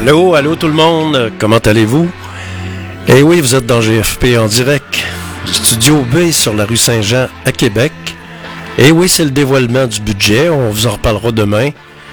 Allô, allô tout le monde, comment allez-vous? Eh oui, vous êtes dans GFP en direct, Studio B sur la rue Saint-Jean à Québec. Eh oui, c'est le dévoilement du budget, on vous en reparlera demain.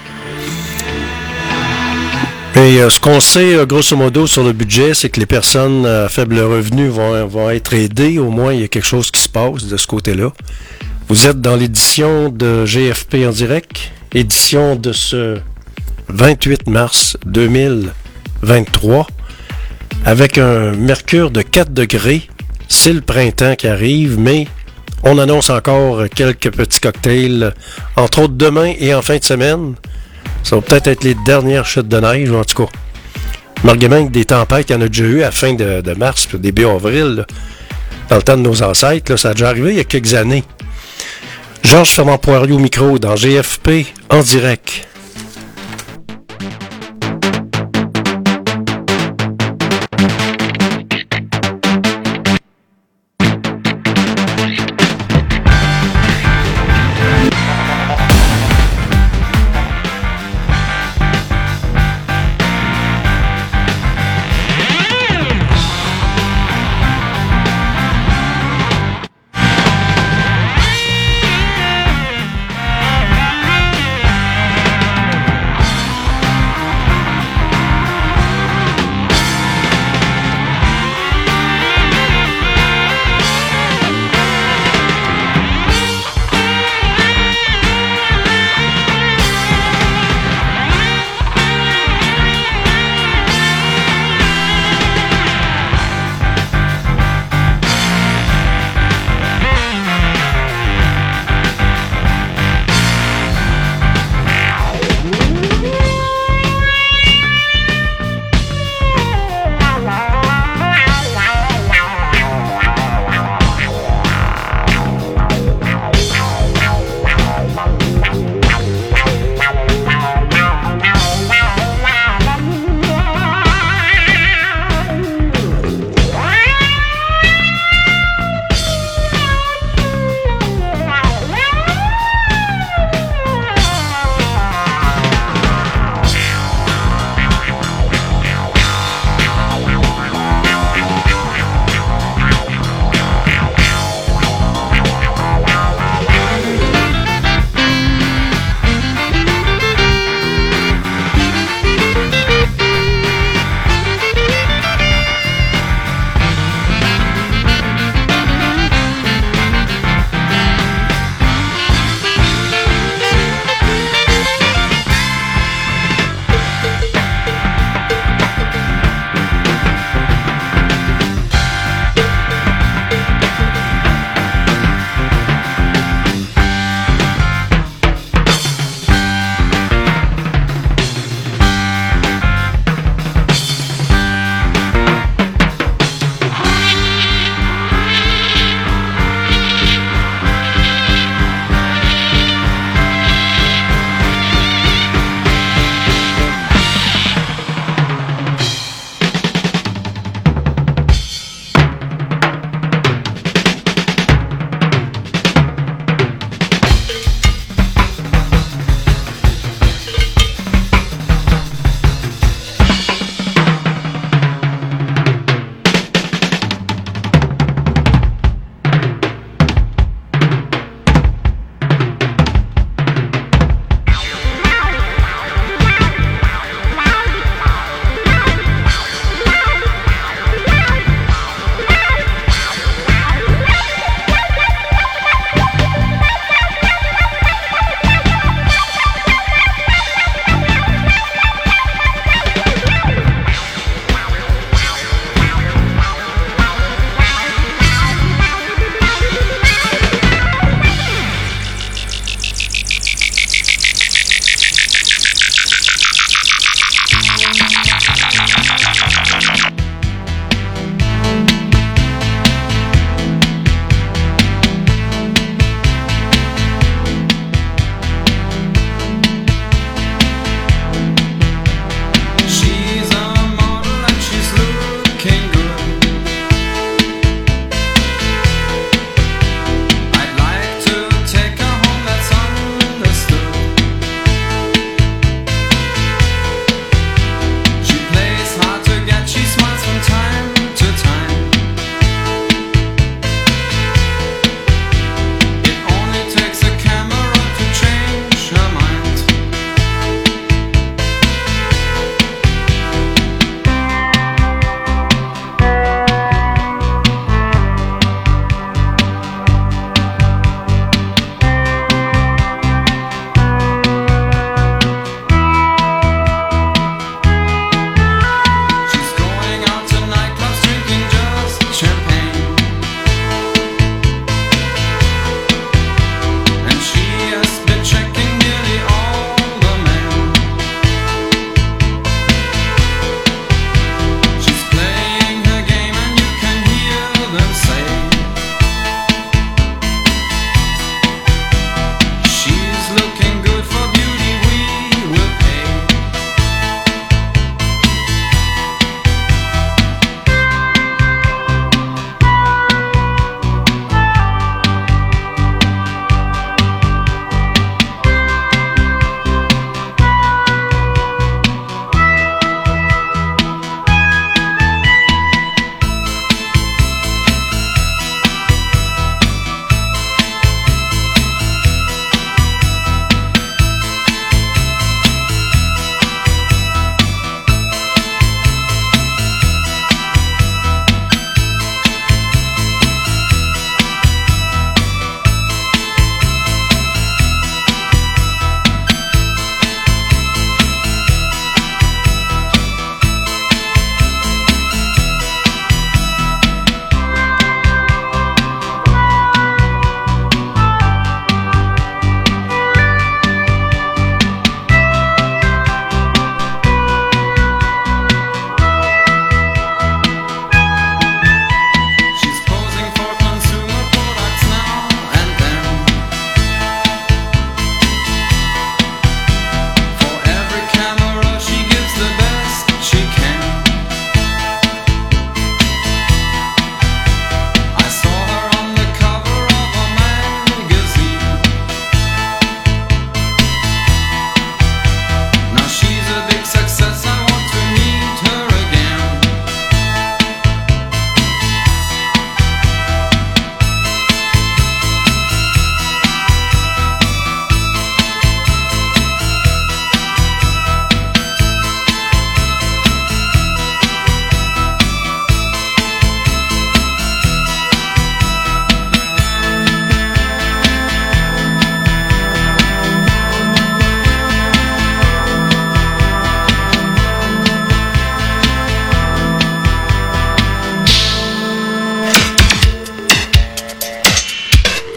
Et ce qu'on sait, grosso modo, sur le budget, c'est que les personnes à faible revenu vont être aidées, au moins il y a quelque chose qui se passe de ce côté-là. Vous êtes dans l'édition de GFP en direct, édition de ce 28 mars 2023, avec un mercure de 4 degrés. C'est le printemps qui arrive, mais on annonce encore quelques petits cocktails, entre autres demain et en fin de semaine. Ça va peut-être être les dernières chutes de neige, en tout cas. Malgré même que des tempêtes, il y en a déjà eu à la fin de mars, puis début avril, là, dans le temps de nos ancêtres. Là, ça a déjà arrivé il y a quelques années. Georges Fernand Poirier au micro dans GFP en direct.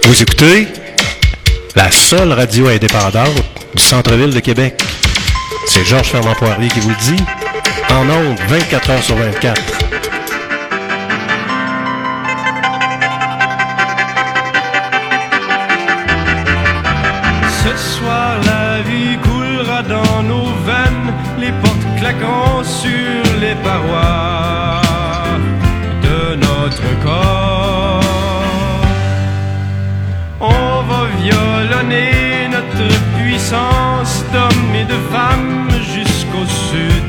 Vous écoutez la seule radio indépendante du centre-ville de Québec. C'est Georges Fernand Poirier qui vous le dit. En ondes, 24 heures sur 24. Ce soir, la vie coulera dans nos veines, les portes claqueront sur les parois de notre corps. On va violonner notre puissance d'hommes et de femmes jusqu'au sud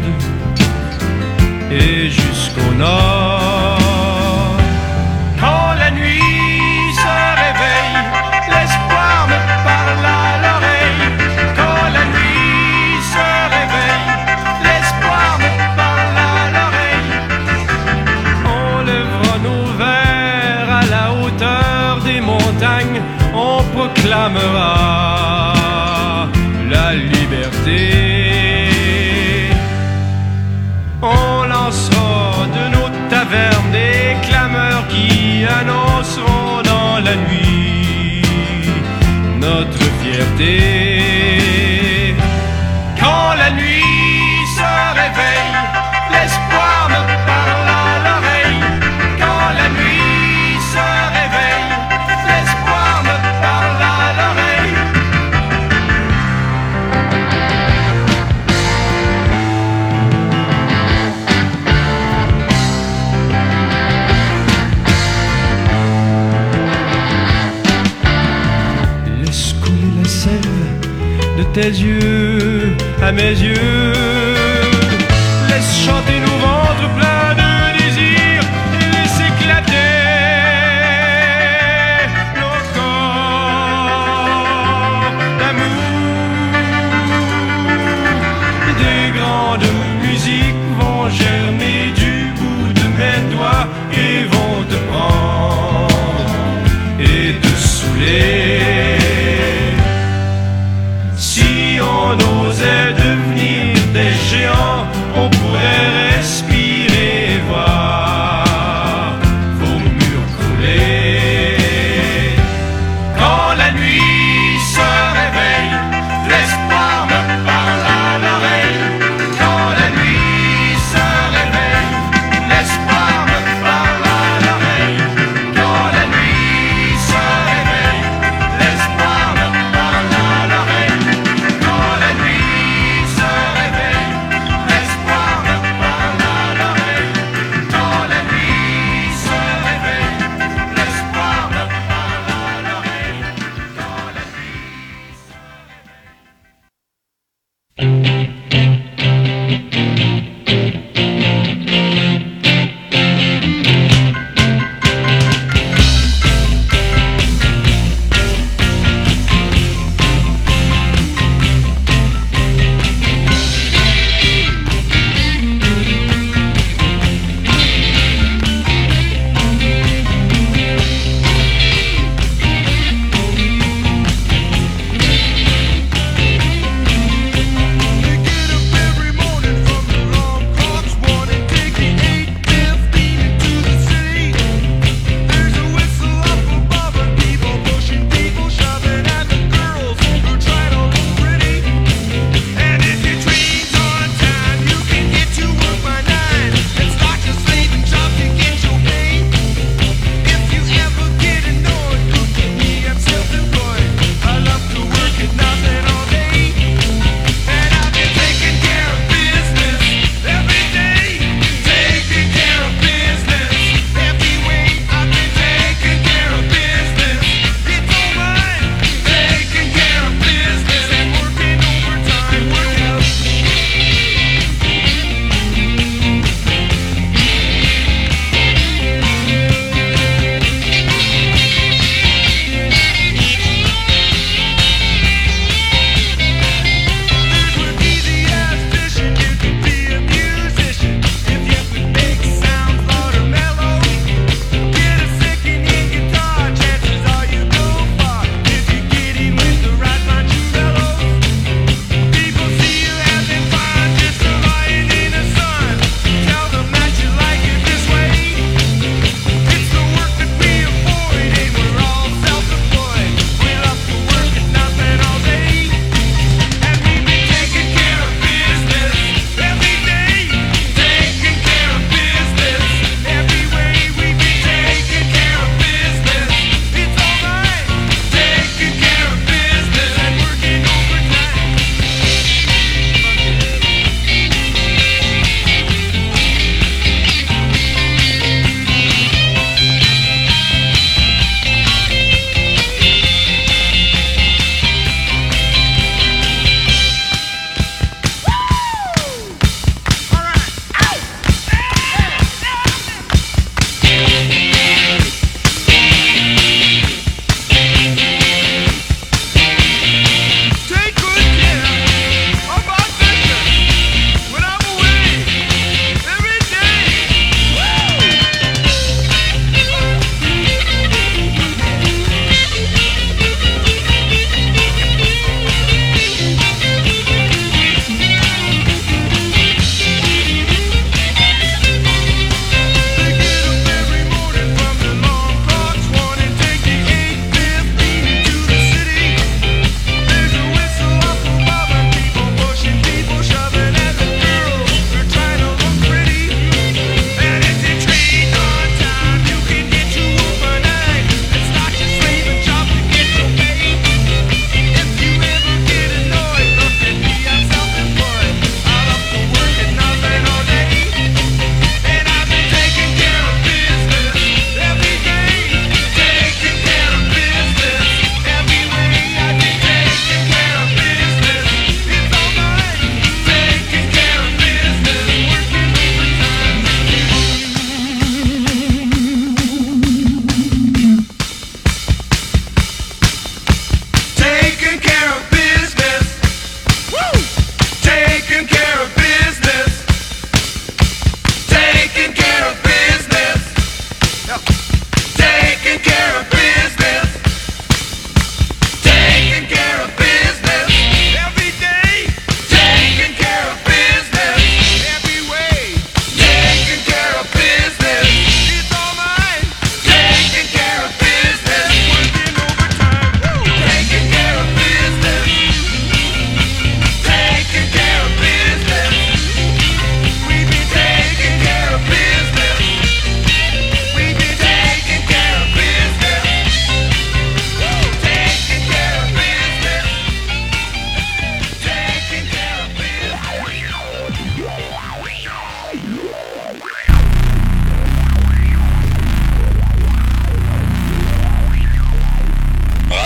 et jusqu'au nord. Quand la nuit se réveille, l'espoir me parle à l'oreille. Quand la nuit se réveille, l'espoir me parle à l'oreille. On lèvera nos verres à la hauteur des montagnes, on proclamera la liberté. On lancera de nos tavernes des clameurs qui annonceront dans la nuit notre fierté. Quand la nuit se réveille, l'espoir me parle à l'oreille. Quand la nuit se réveille, l'espoir me parle à l'oreille. Laisse couler la sève de tes yeux à mes yeux. Laisse chanter nos ventres pleins de désir et laisse éclater nos corps d'amour. Des grandes musiques vont germer du bout de mes doigts et vont te prendre et te saouler. Si on osait devenir des géants, on pourrait respirer et voir vos murs crouler. Quand la nuit se réveille, l'espoir me parle à l'oreille. Quand la nuit se réveille, l'espoir me parle à l'oreille. Quand la nuit se réveille,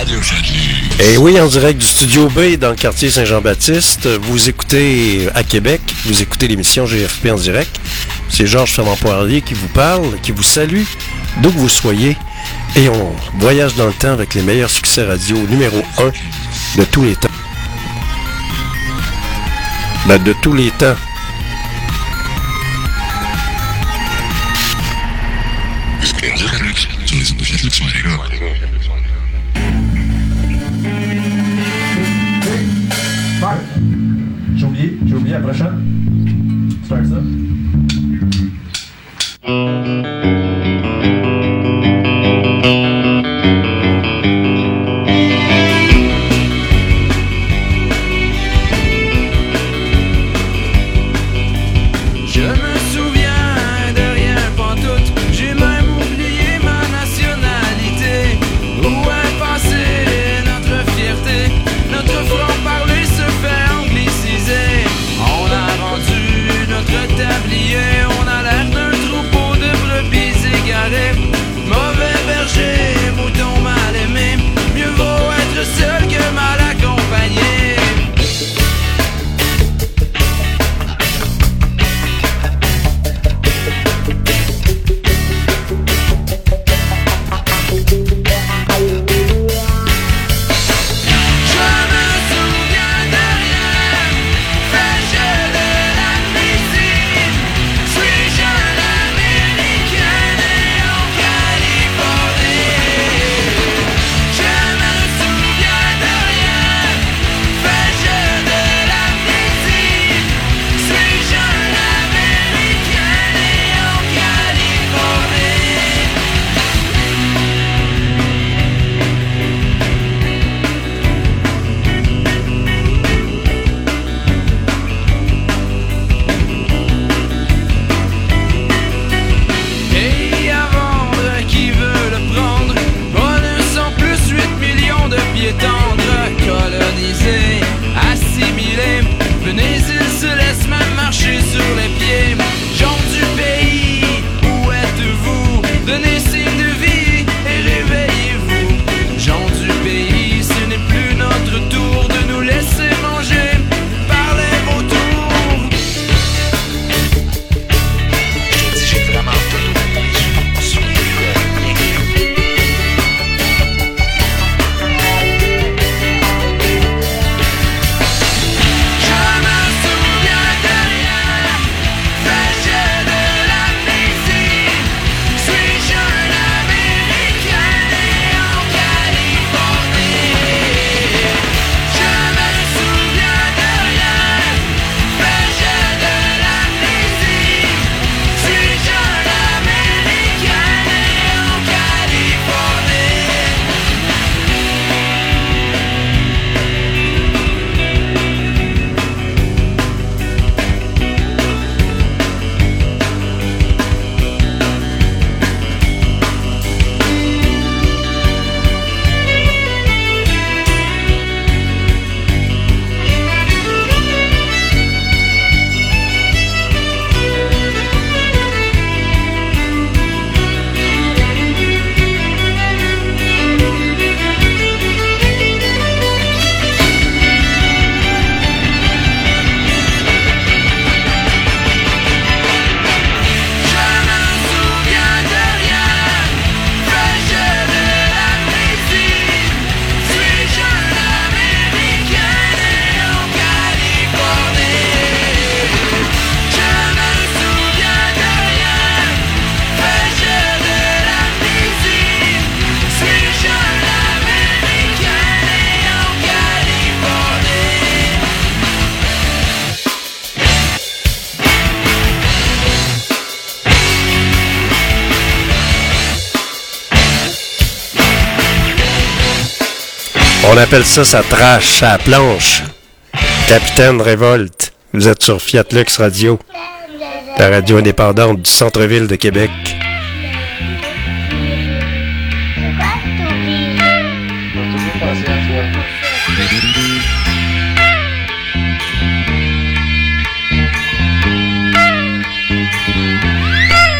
Et oui, en direct du Studio B dans le quartier Saint-Jean-Baptiste. Vous écoutez à Québec, vous écoutez l'émission GFP en direct. C'est Georges Fernand-Poirier qui vous parle, qui vous salue, d'où que vous soyez. Et on voyage dans le temps avec les meilleurs succès radio numéro 1 de tous les temps. De tous les temps. J'ai oublié la prochaine. Start ça. On appelle ça trash à la planche. Capitaine Révolte, vous êtes sur Fiat Lux Radio, la radio indépendante du centre-ville de Québec.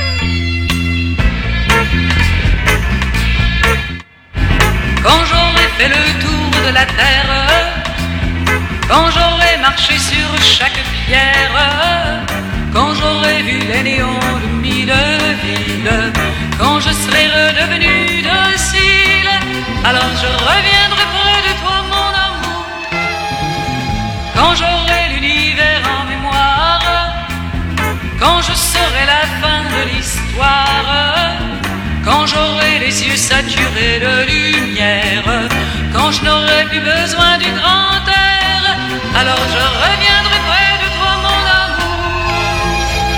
Quand j'aurai fait le tour de la terre, quand j'aurai marché sur chaque pierre, quand j'aurai vu les néons de mille villes, quand je serai redevenu docile, alors je reviendrai près de toi, mon amour. Quand j'aurai l'univers en mémoire, quand je serai la fin de l'histoire, quand j'aurai les yeux saturés de lumière, quand je n'aurai plus besoin du grand air, alors je reviendrai près de toi, mon amour.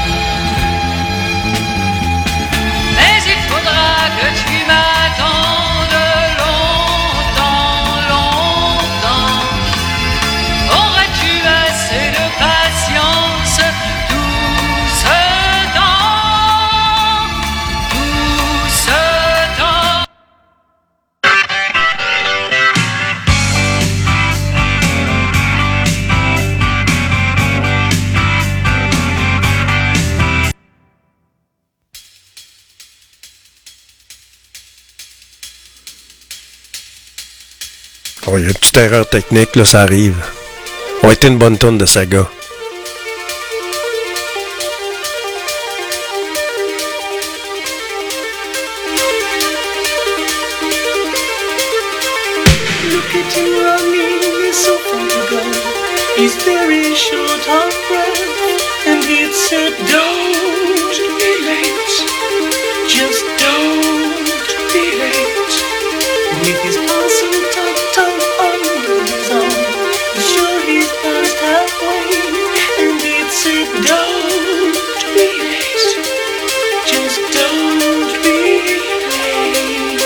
Mais il faudra que tu m'attendes longtemps, longtemps. Auras-tu assez de patience tout ce temps, tout ce temps? Oh, il y a une petite erreur technique, là, ça arrive. On a été une bonne tonne de Saga. Look at you, I mean, he's so far to go. He's very short of breath, and he said, don't be late, just don't be late. With his parcel tucked up under his arm, he's sure he's past halfway, and he said, don't be late, just don't be late.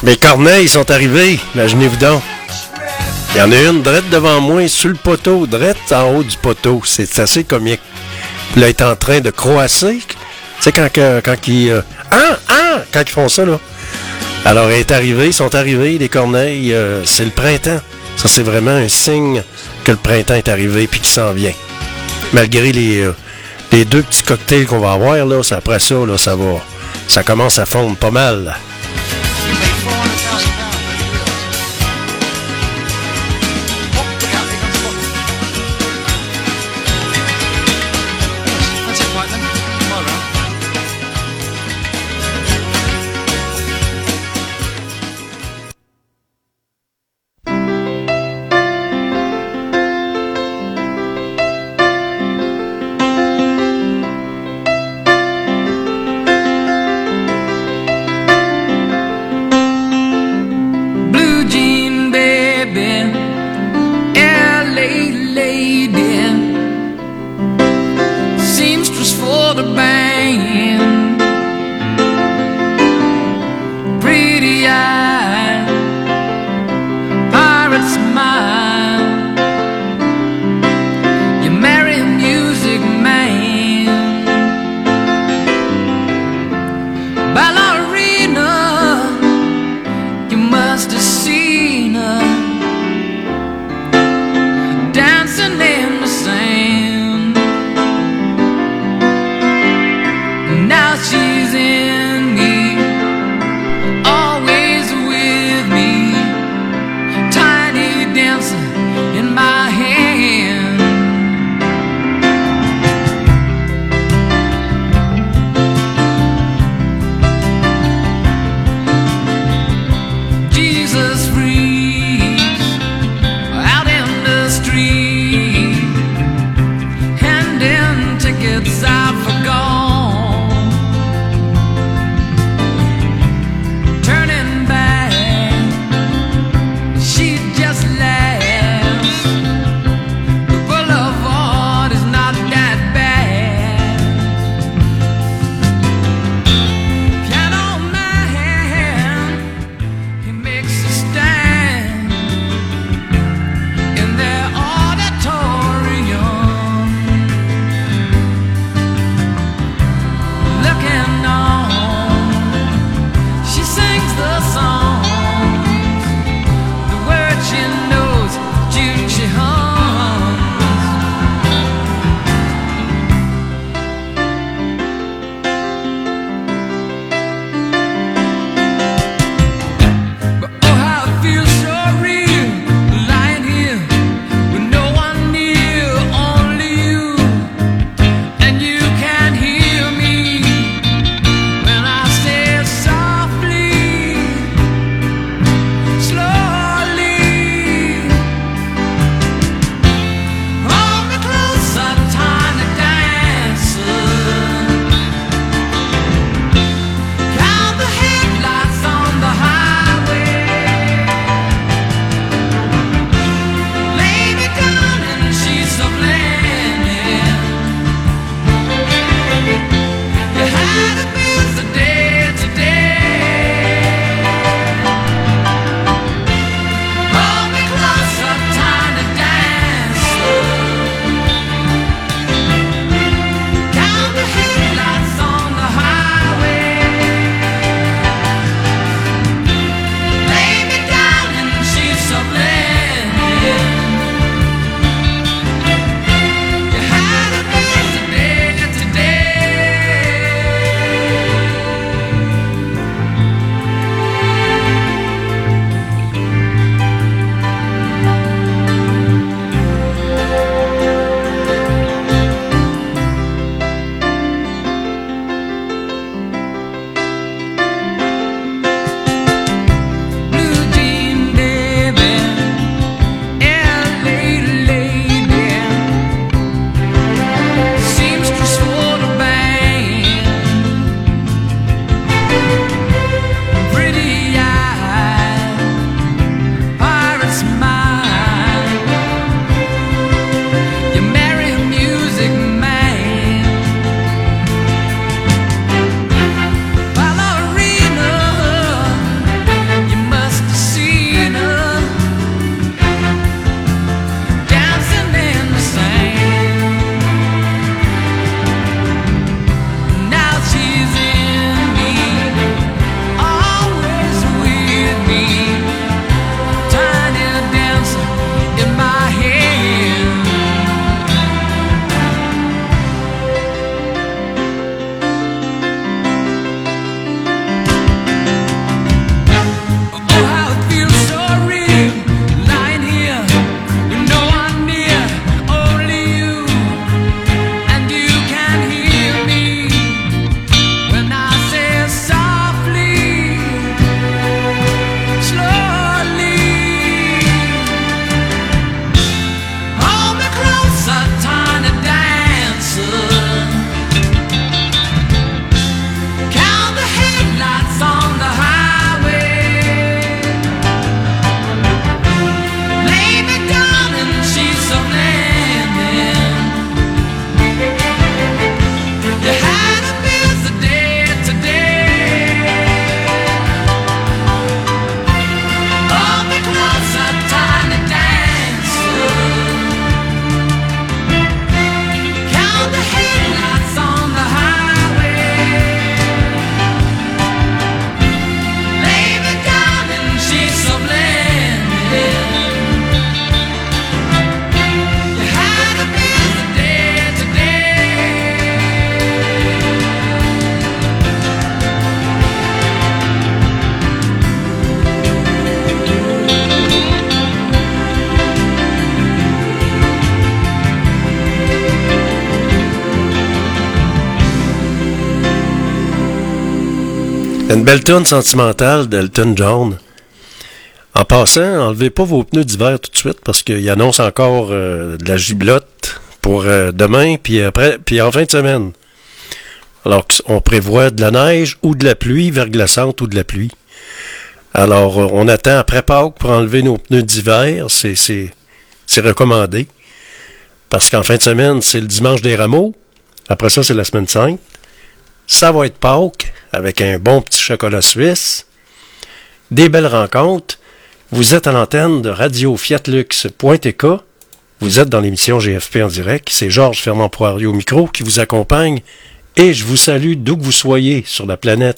Mes corneilles sont arrivées, imaginez-vous donc. Il y en a une drette devant moi, sur le poteau, drette en haut du poteau. C'est assez comique. Puis là, elle est en train de croasser. Tu sais, quand ils... quand ils font ça, là. Alors, elle est arrivée, ils sont arrivés, les corneilles, c'est le printemps. Ça, c'est vraiment un signe que le printemps est arrivé puis qu'il s'en vient. Malgré les 2 petits cocktails qu'on va avoir, là, après ça, là, ça commence à fondre pas mal. C'était une belle toune sentimentale d'Elton John. En passant, enlevez pas vos pneus d'hiver tout de suite parce qu'il annonce encore de la giblotte pour demain puis en fin de semaine. Alors on prévoit de la neige ou de la pluie verglaçante ou de la pluie. Alors on attend après Pâques pour enlever nos pneus d'hiver, c'est recommandé. Parce qu'en fin de semaine, c'est le dimanche des rameaux. Après ça, c'est la semaine sainte. Ça va être Pâques avec un bon petit chocolat suisse. Des belles rencontres. Vous êtes à l'antenne de Radio Fiatlux.tk. Vous êtes dans l'émission GFP en direct. C'est Georges Fernand Poirier au micro qui vous accompagne. Et je vous salue d'où que vous soyez sur la planète.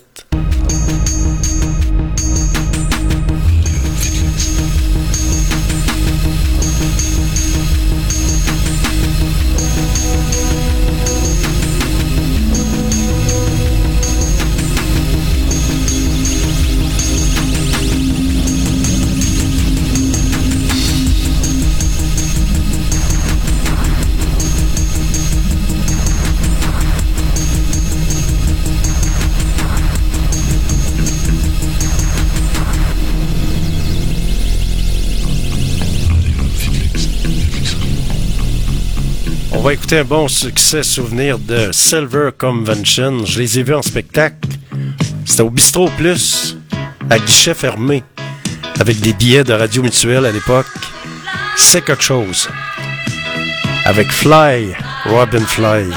On va écouter un bon succès souvenir de Silver Convention. Je les ai vus en spectacle. C'était au Bistrot Plus, à guichet fermé, avec des billets de Radio Mutuelle à l'époque. C'est quelque chose. Avec Fly, Robin Fly.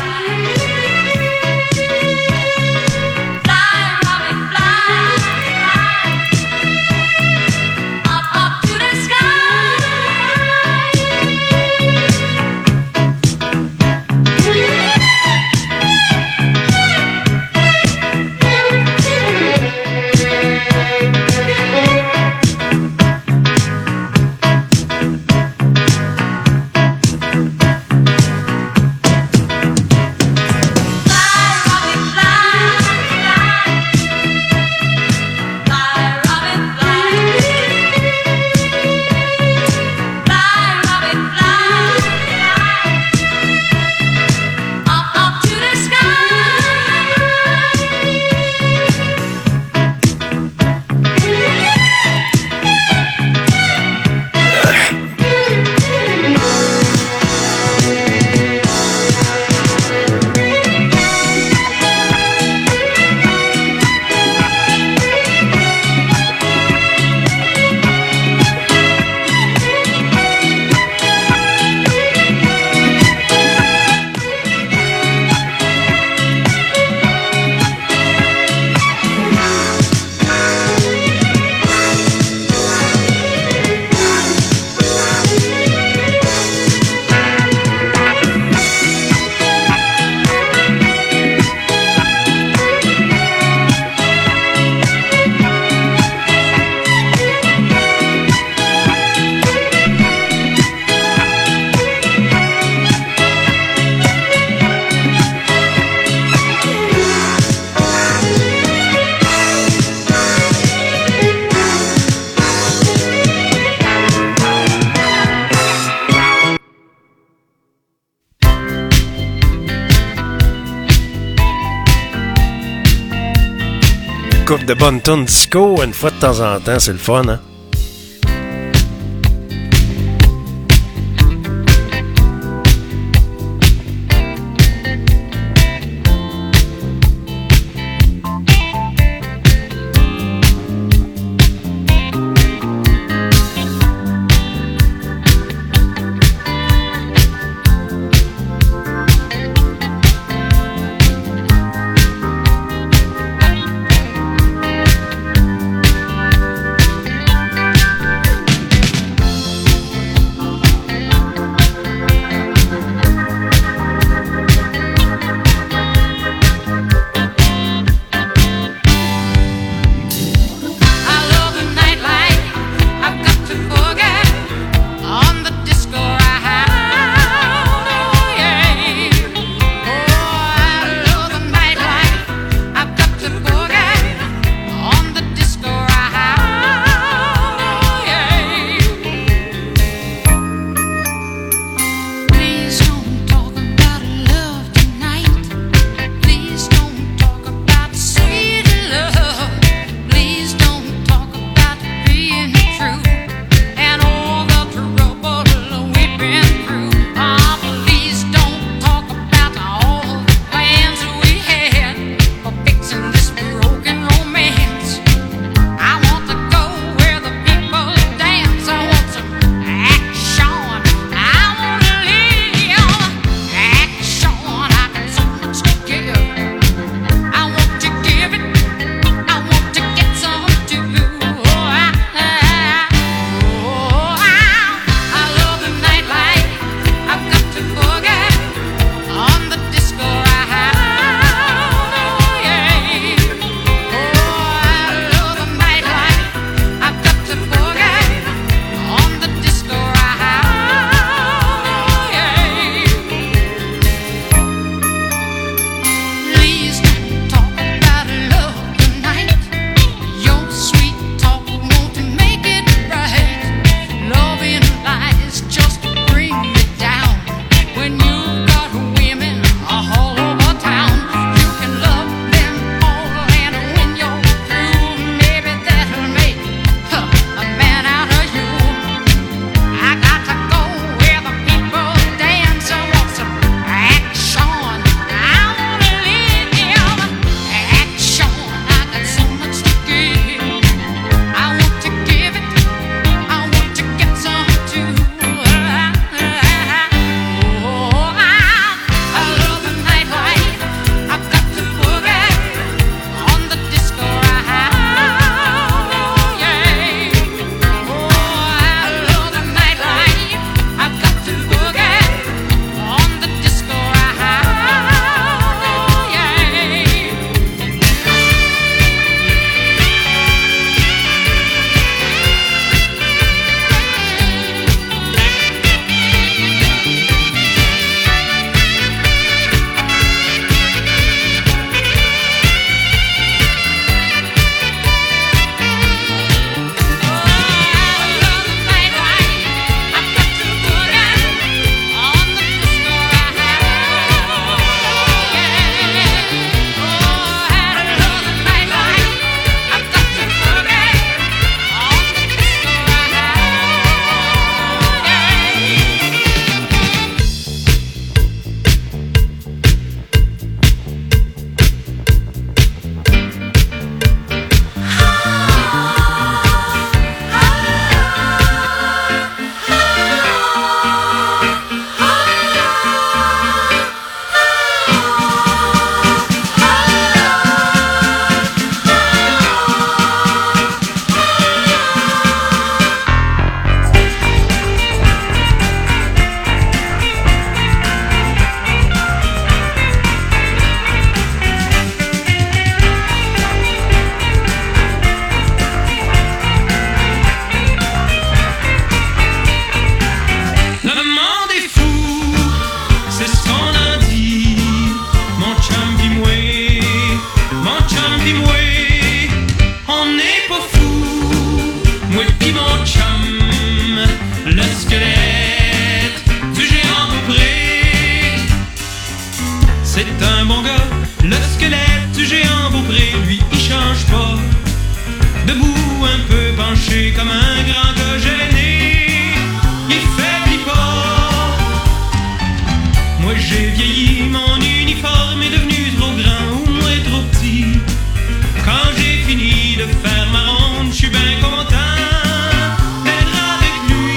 Coupe de bonnes tonnes disco, une fois de temps en temps, c'est le fun, hein? le squelette du géant Beaupré. C'est un bon gars, le squelette du géant Beaupré. Lui, il change pas, debout un peu penché comme un grand gars gêné. Il faiblit pas. Moi j'ai vieilli, mon uniforme est devenu trop grand ou moi trop petit. Quand j'ai fini de faire ma ronde, je suis bien content d'être avec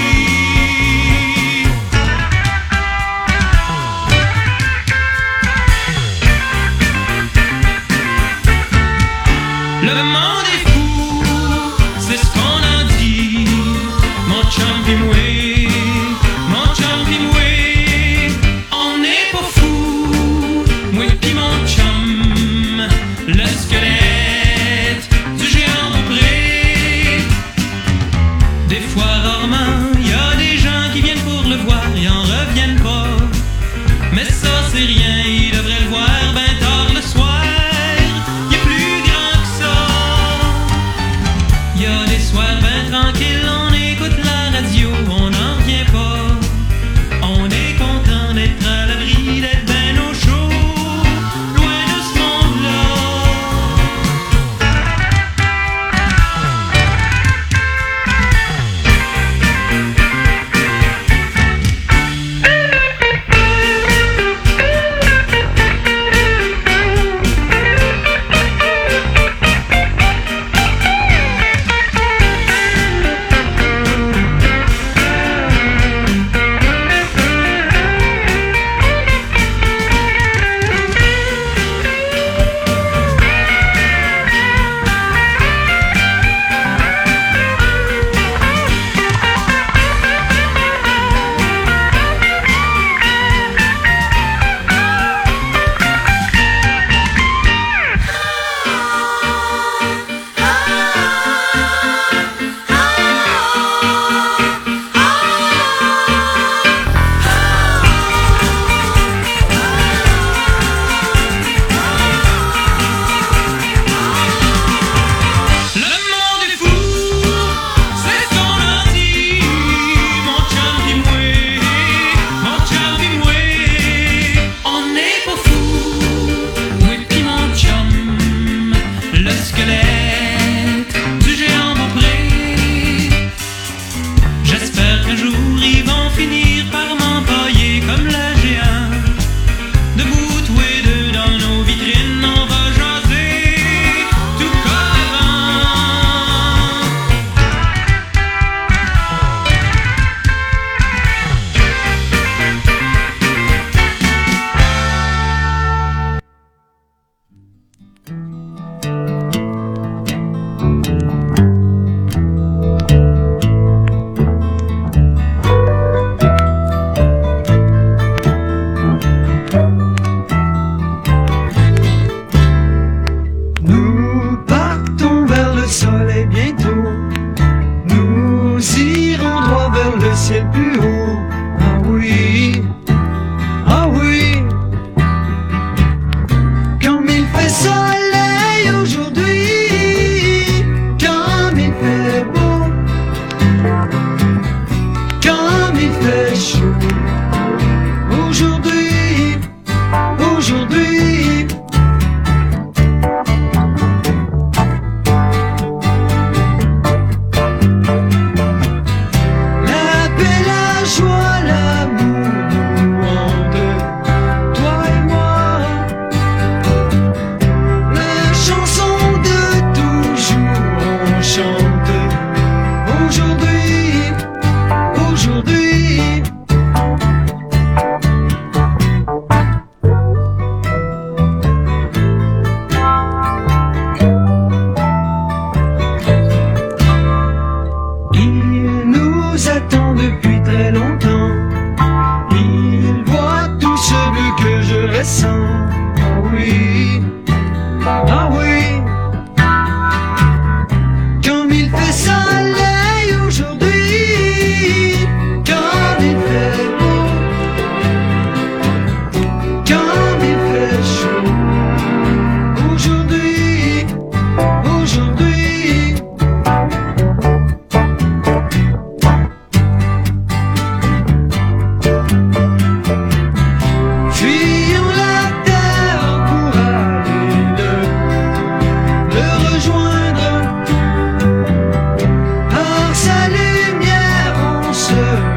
lui. Le monde est fou, c'est ce qu'on en dit. Mon chum pis moi, mon chum pis moi, on n'est pas fou. Moi pis mon chum, le squelette du géant Beaupré. Des fois rarement, y a des gens qui viennent pour le voir et en reviennent pas. Mais ça c'est rien, ils devraient le voir ben tard le soir. Il est plus grand que ça. Y a des soirs ben tranquilles, on écoute la radio, on n'en revient pas. On est content d'être à l'abri, d'être ben au chaud, loin de ce monde-là.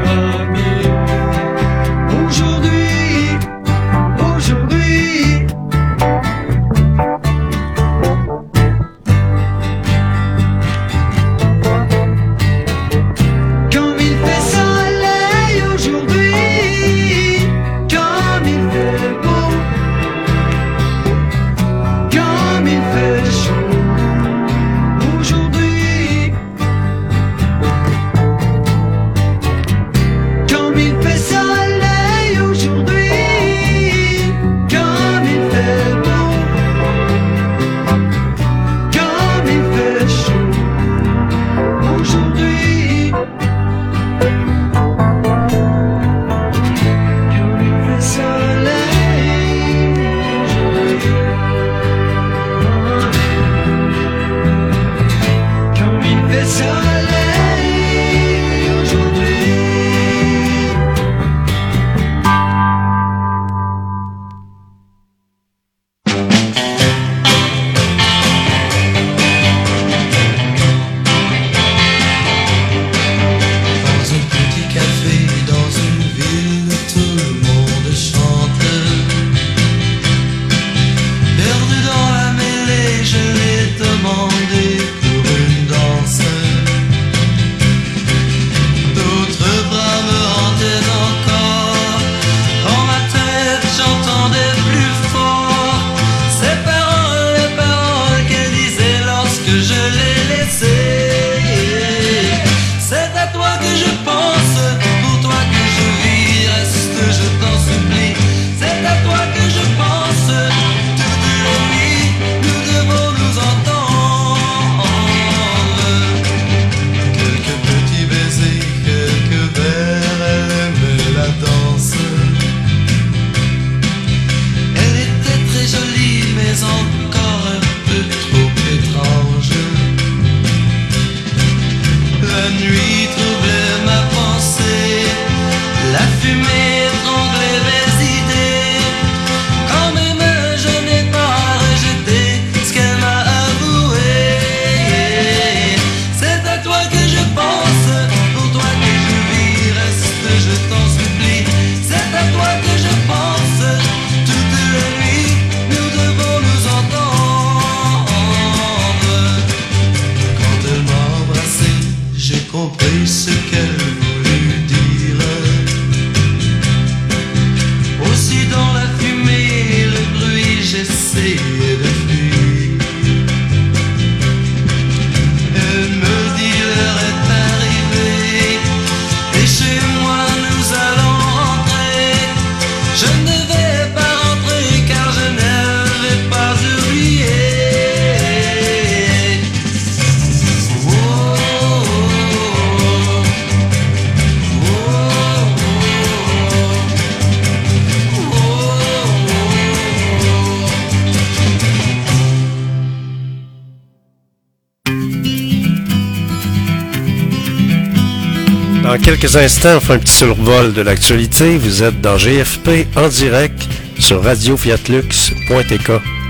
Dans quelques instants, on fait un petit survol de l'actualité. Vous êtes dans GFP en direct sur radiofiatlux.tk.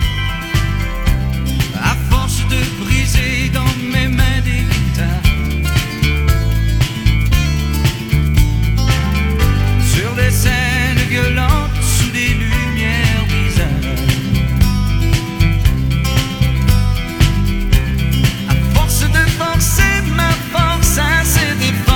À force de briser dans mes mains des guitares, sur des scènes violentes sous des lumières bizarres, à force de forcer ma force à cet effort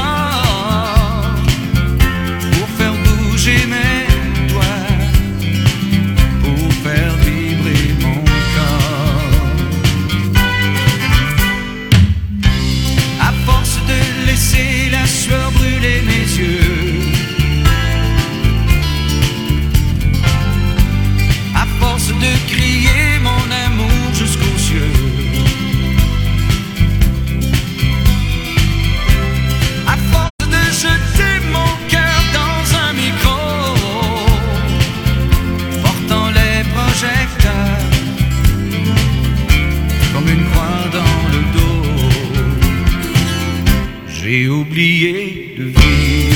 pour faire bouger mes doigts, pour faire vibrer mon corps. À force de laisser la sueur brûler mes yeux, à force de crier mon amour jusqu'aux cieux, à force de jeter mon cœur dans un micro, portant les projecteurs comme une croix dans le dos, j'ai oublié de vivre.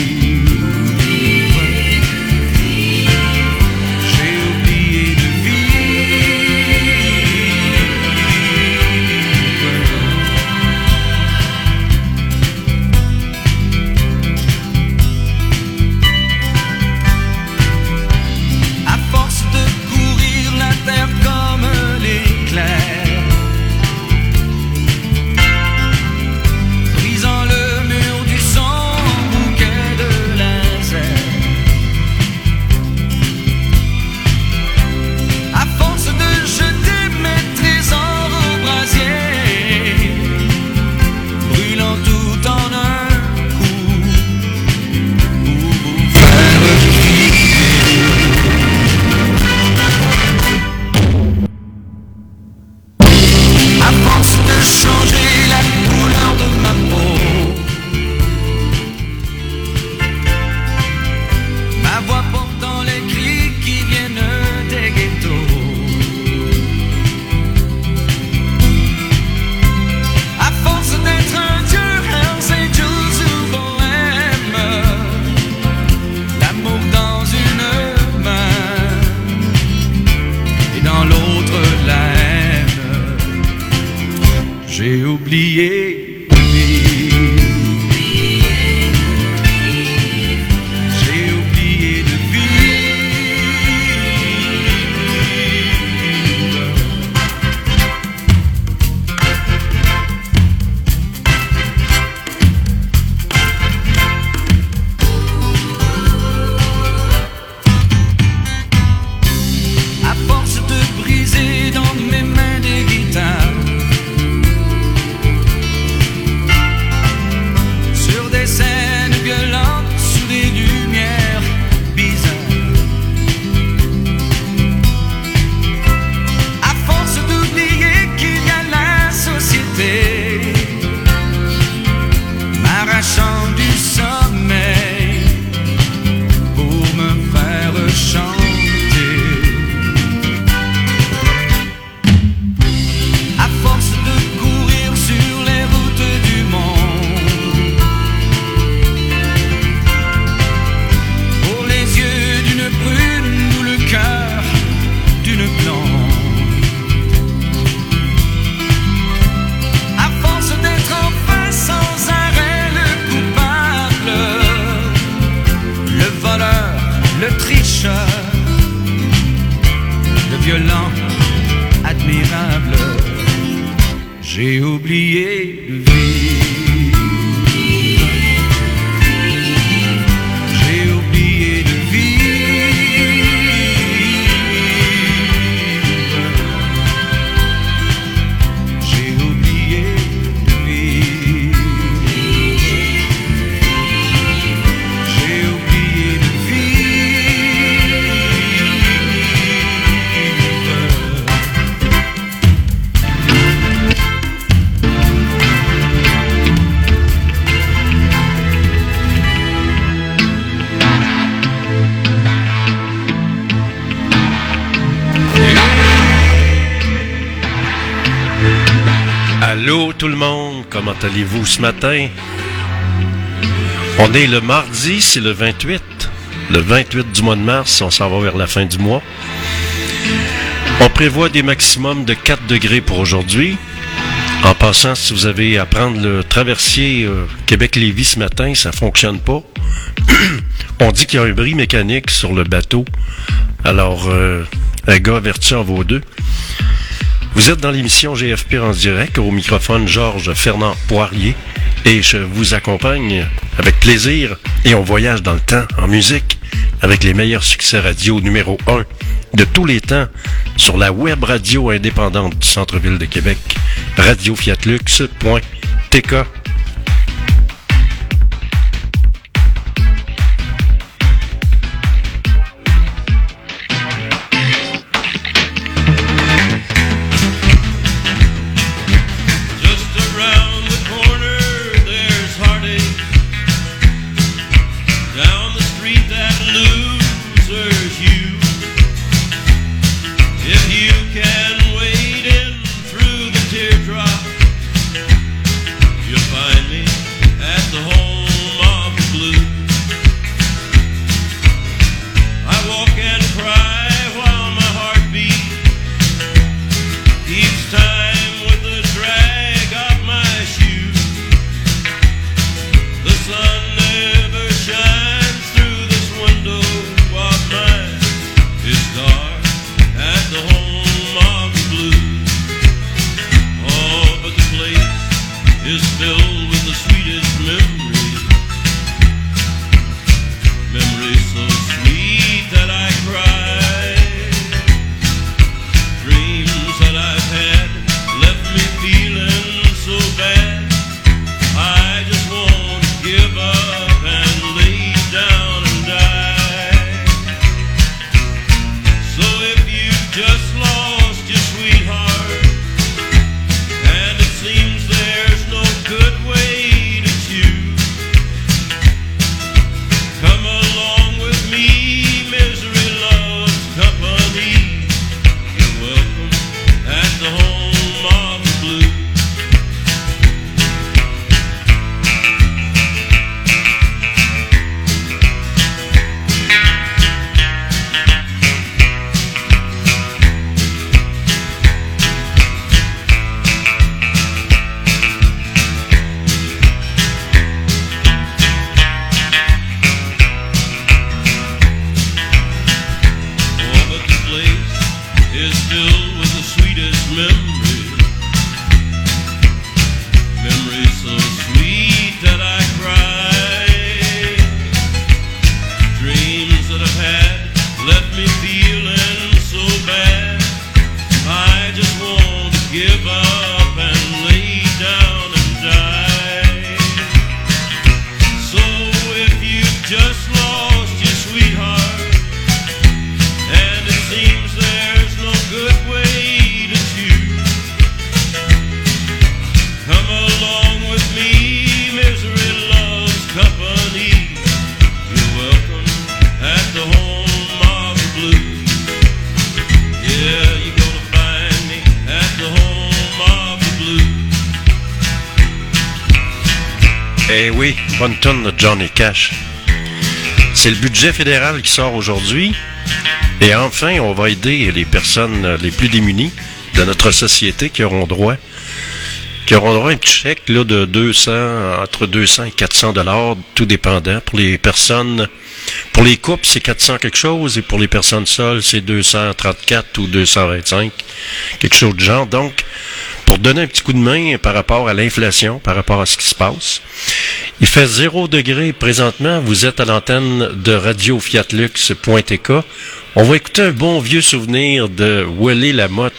J'ai oublié de vivre. oublié de vivre. J'ai oublié de À force de briser dans mes mains des guitares, sur des scènes violentes, sous des lumières bizarres, à force d'oublier qu'il y a la société, m'arrachant du sommeil pour me faire chanter. À force de courir sur les routes du monde, pour les yeux d'une brune ou le cœur d'une blonde, à force d'être enfin sans arrêt le coupable, le voleur, le tricheur, le violent, admirable, j'ai oublié de vivre. J'ai oublié de vivre. J'ai oublié de vivre. J'ai oublié de vivre. Allô tout le monde, comment allez-vous ce matin? On est le mardi, c'est le 28. Le 28 du mois de mars, on s'en va vers la fin du mois. On prévoit des maximums de 4 degrés pour aujourd'hui. En passant, si vous avez à prendre le traversier Québec-Lévis ce matin, ça fonctionne pas. On dit qu'il y a un bris mécanique sur le bateau. Alors, un gars averti en vaut deux. Vous êtes dans l'émission GFP en direct, au microphone Georges Fernand Poirier, et je vous accompagne avec plaisir, et on voyage dans le temps, en musique, avec les meilleurs succès radio numéro 1 de tous les temps, sur la web radio indépendante du centre-ville de Québec, radiofiatlux.tk. Come along with me. just lost your sweetheart, and it seems there's no good way to choose. Come along with me, misery loves company. You're welcome at the home of the blues. Yeah, you're gonna find me at the home of the blues. Eh oui, bonne tonne de Johnny Cash. C'est le budget fédéral qui sort aujourd'hui. Et enfin, on va aider les personnes les plus démunies de notre société qui auront droit à un petit chèque là, de 200, entre 200 et 400 $, tout dépendant. Pour les personnes, pour les couples, c'est 400 quelque chose, et pour les personnes seules, c'est 234 ou 225, quelque chose de genre. Donc, pour donner un petit coup de main par rapport à l'inflation, par rapport à ce qui se passe. Il fait 0 degré présentement. Vous êtes à l'antenne de Radio Fiatlux.tk. On va écouter un bon vieux souvenir de Willie Lamotte.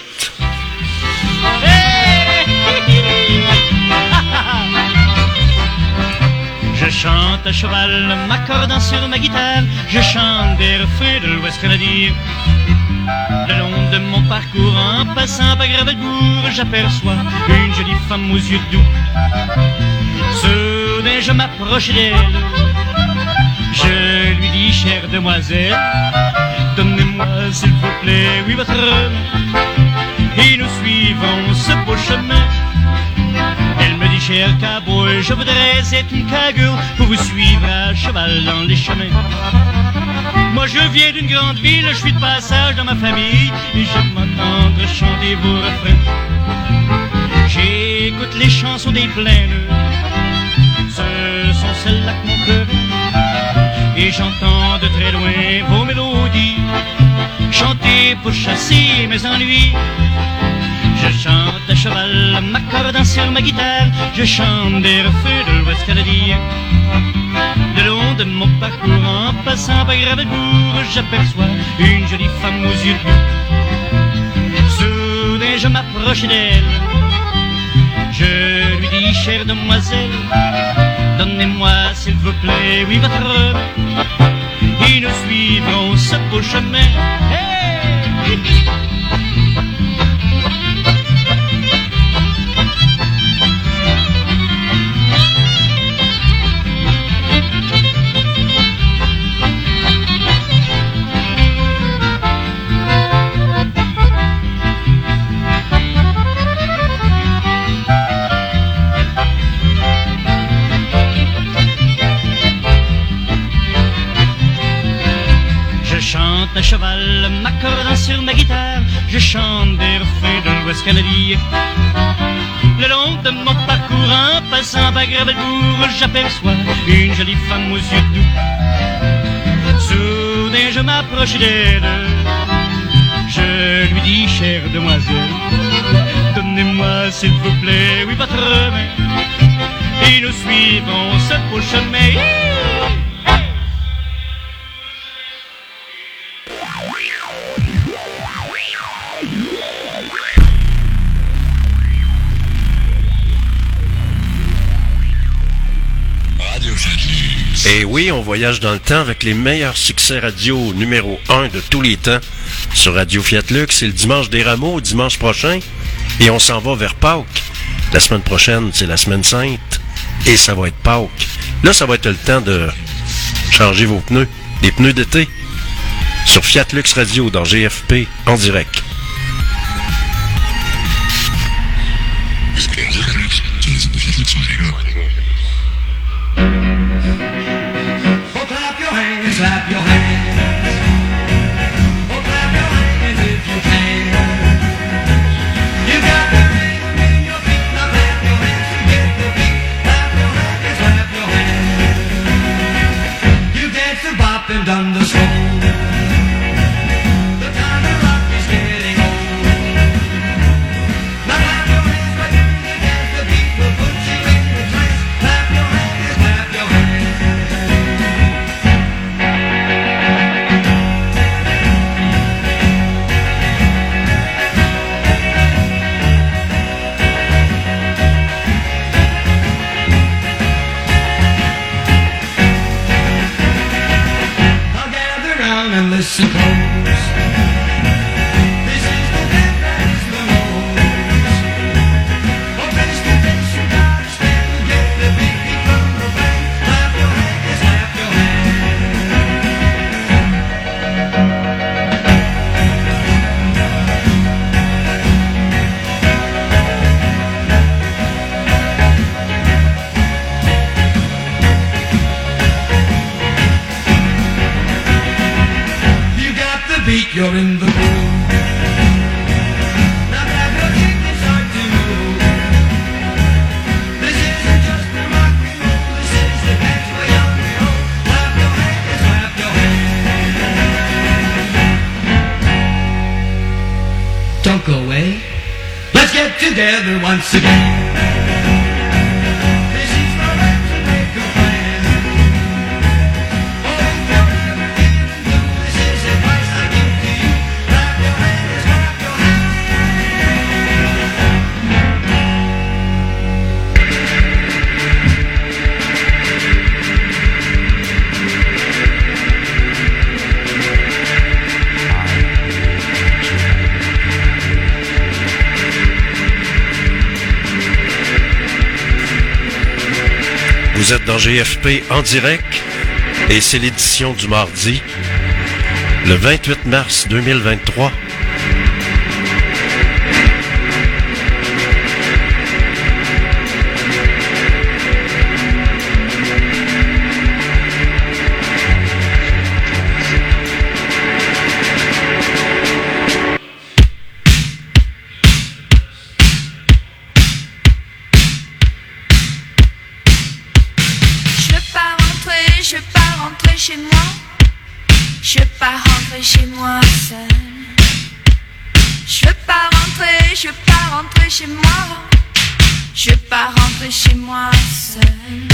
Je chante à cheval, m'accordant sur ma guitare. Je chante des refrains de l'Ouest canadien. Le long de mon parcours, en passant par Gravelbourg, j'aperçois une jolie femme aux yeux doux. Soudain je m'approche d'elle. Je lui dis, chère demoiselle, donnez-moi s'il vous plaît, oui, votre nom. Et nous suivons ce beau chemin. Elle me dit, cher cowboy, je voudrais être une cowgirl pour vous suivre à cheval dans les chemins. Moi je viens d'une grande ville, je suis de passage dans ma famille, et j'aime m'entendre chanter vos refrains. J'écoute les chansons des plaines, ce sont celles-là que mon cœur aime. Et j'entends de très loin vos mélodies, chanter pour chasser mes ennuis. Je chante à cheval, m'accordant sur ma guitare. Je chante des refrains de l'Ouest canadien. Le long de mon parcours, en passant par Gravelbourg, j'aperçois une jolie femme aux yeux bleus. Soudain je m'approche d'elle. Je lui dis, chère demoiselle, donnez-moi s'il vous plaît, oui, votre nom. Et nous suivrons ce beau chemin. Hey! À cheval, m'accordant sur ma guitare, je chante des refrains de l'Ouest canadien. Le long de mon parcours, en passant par Gravelbourg, j'aperçois une jolie femme aux yeux doux. Soudain je m'approche d'elle. Je lui dis, chère demoiselle, donnez-moi s'il vous plaît, oui, votre main. Et nous suivons ce beau chemin. Et oui, on voyage dans le temps avec les meilleurs succès radio numéro 1 de tous les temps sur Radio Fiatlux. C'est le dimanche des Rameaux, dimanche prochain. Et on s'en va vers Pâques. La semaine prochaine, c'est la semaine sainte. Et ça va être Pâques. Là, ça va être le temps de changer vos pneus. Des pneus d'été. Sur Fiatlux Radio dans GFP en direct. Clap your hands. Oh, clap your hands if you can. You got the rhythm in your feet. Now clap your hands to get the beat. Clap your hands, clap your hands. You dance the bop and done the slow. The time to rock is getting old. Now clap your hands right here and dance the beat will put you in the trance. Clap your hands, clap your hands. down and listen close. This is the death that is the most. Oh, face to face, you gotta stand and get the big beat from the band. Clap your hands, clap your beat, you're in the groove. Now grab your kick and start to move. This isn't just the rock and roll, this is the dance for young and old. Clap your hands, clap your hands. Don't go away. Let's get together once again. This is for us to make a plan. Oh, if you're ever feeling blue, this is advice I give to you. Clap your hands, clap your Vous êtes dans GFP en direct et c'est l'édition du mardi, le 28 mars 2023. Je veux pas rentrer chez moi. Je veux pas rentrer chez moi seul. Je veux pas rentrer chez moi. Je veux pas rentrer chez moi seul.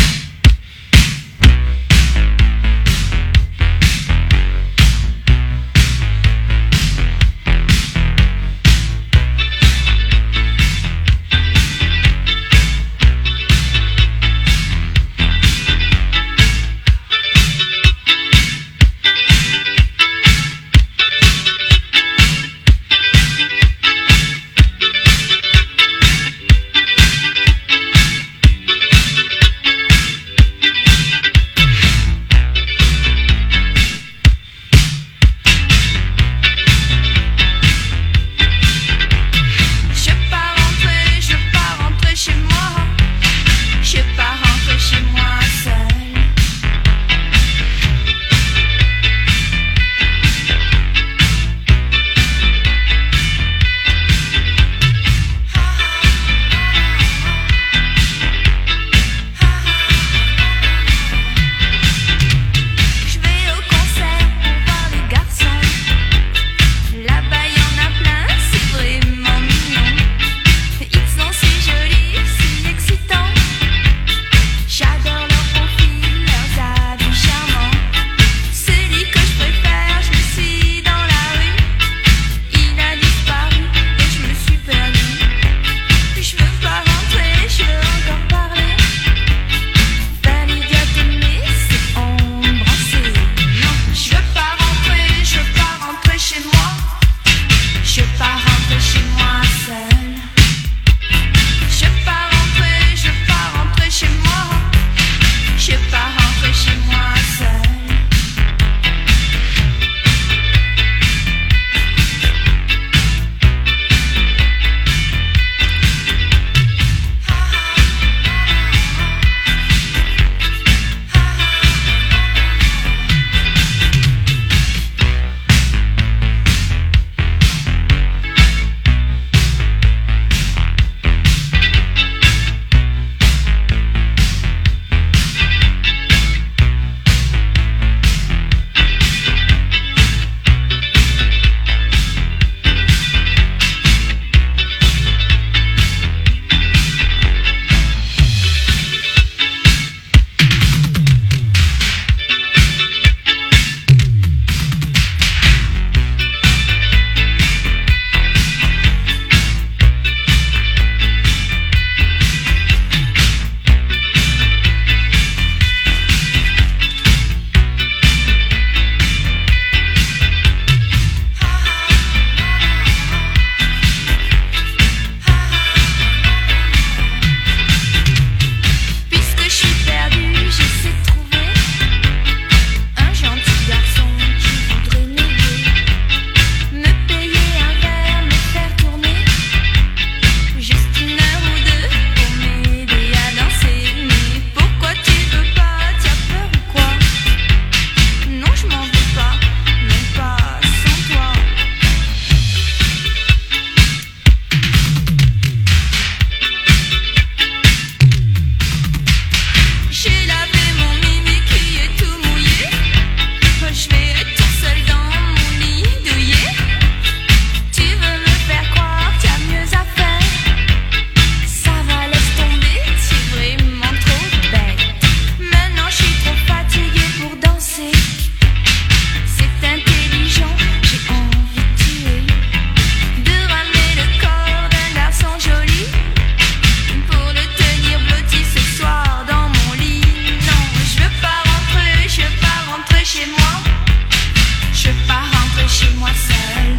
seul.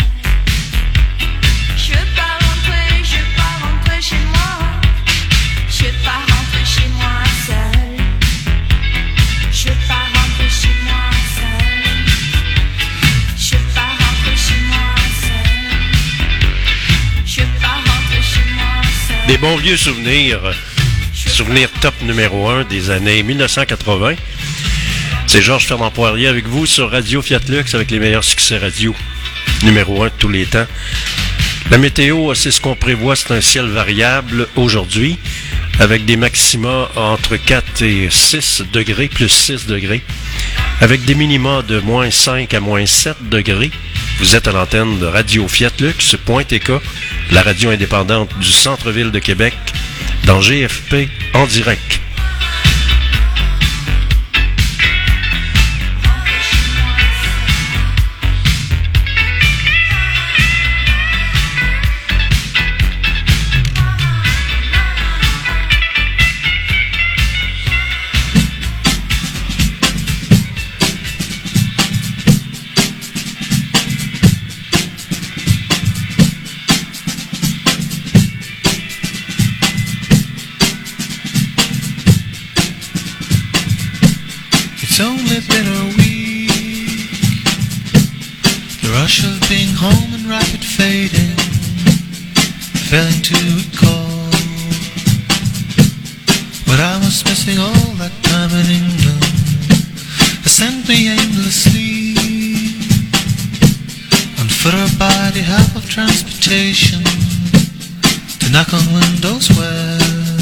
Je veux pas rentrer chez moi. Je veux pas rentrer chez moi seul. Je veux pas rentrer chez moi seul. Je veux pas rentrer chez moi seul. Je veux pas rentrer chez moi seul. Des bons vieux souvenirs. Souvenir top numéro 1 des années 1980. C'est Georges Fernand Poirier avec vous sur Radio Fiat Lux avec les meilleurs succès radio. Numéro 1 de tous les temps. La météo, c'est ce qu'on prévoit, c'est un ciel variable aujourd'hui avec des maxima entre 4 et 6 degrés, plus 6 degrés. Avec des minima de moins 5 à moins 7 degrés. Vous êtes à l'antenne de Radio Fiat Lux.tk, la radio indépendante du centre-ville de Québec, dans GFP en direct. It's only been a week. The rush of being home and rapid fading, failing to recall what I was missing all that time in England. They sent me aimlessly on foot or by the help of transportation to knock on windows where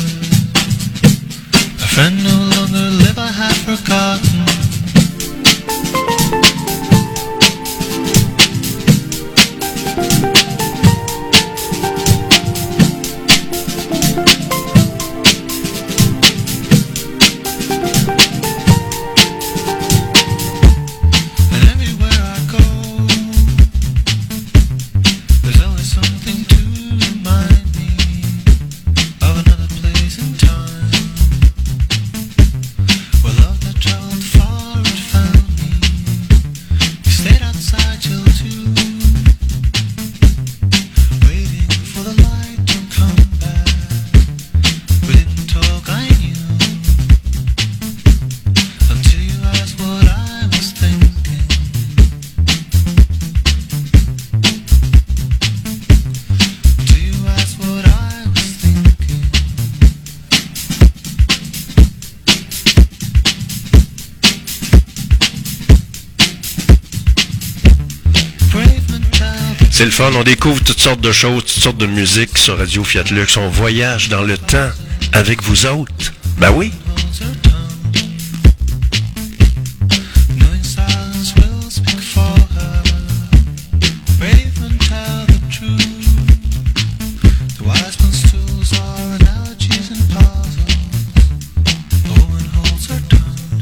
a friend no longer live, I had forgotten. And everywhere I go, there's always something to remind me of another place and time. Where love that traveled far and found me. We stayed outside till 2, waiting for the light to come back. We didn't talk, I knew, until you asked what I was thinking. Until you asked what I was thinking. Brave mentality. C'est le fun, on découvre toutes sortes de choses, toutes sortes de musique sur Radio Fiat Lux. On voyage dans le temps avec vous autres. Ben oui. Holds her tongue, knowing silence will speak for her. Brave and tell the truth. The wise man's tools are analogies and puzzles. The woman holds her tongue,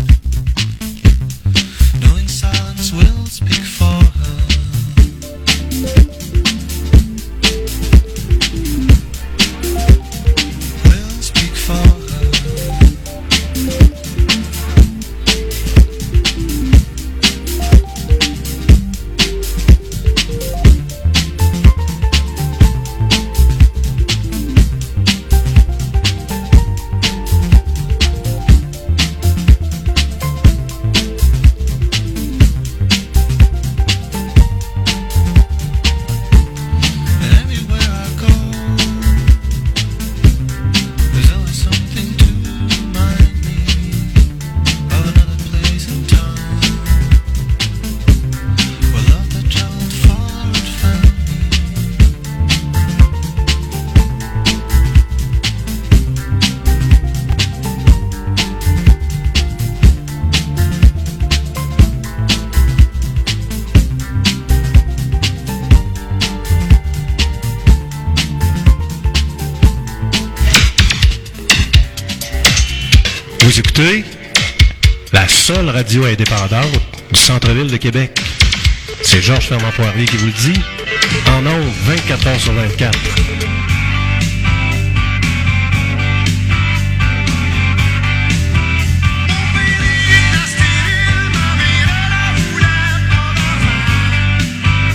knowing silence will speak for her. Will speak for her. And everywhere I go, there's always something to remind me of another place and time. Where love that traveled far and found me. Vous écoutez la seule radio indépendante du centre-ville de Québec. C'est Georges Fernand Poirier qui vous le dit. En ondes, 24 heures sur 24. Mon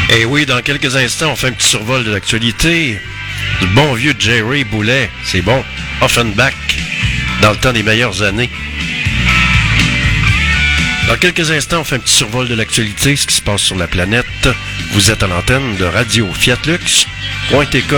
Et oui, dans quelques instants, on fait un petit survol de l'actualité. Le bon vieux Jerry Boulet, c'est bon. Offenbach, dans le temps des meilleures années. Dans quelques instants, on fait un petit survol de l'actualité, ce qui se passe sur la planète. Vous êtes à l'antenne de Radio Fiat Lux.tk.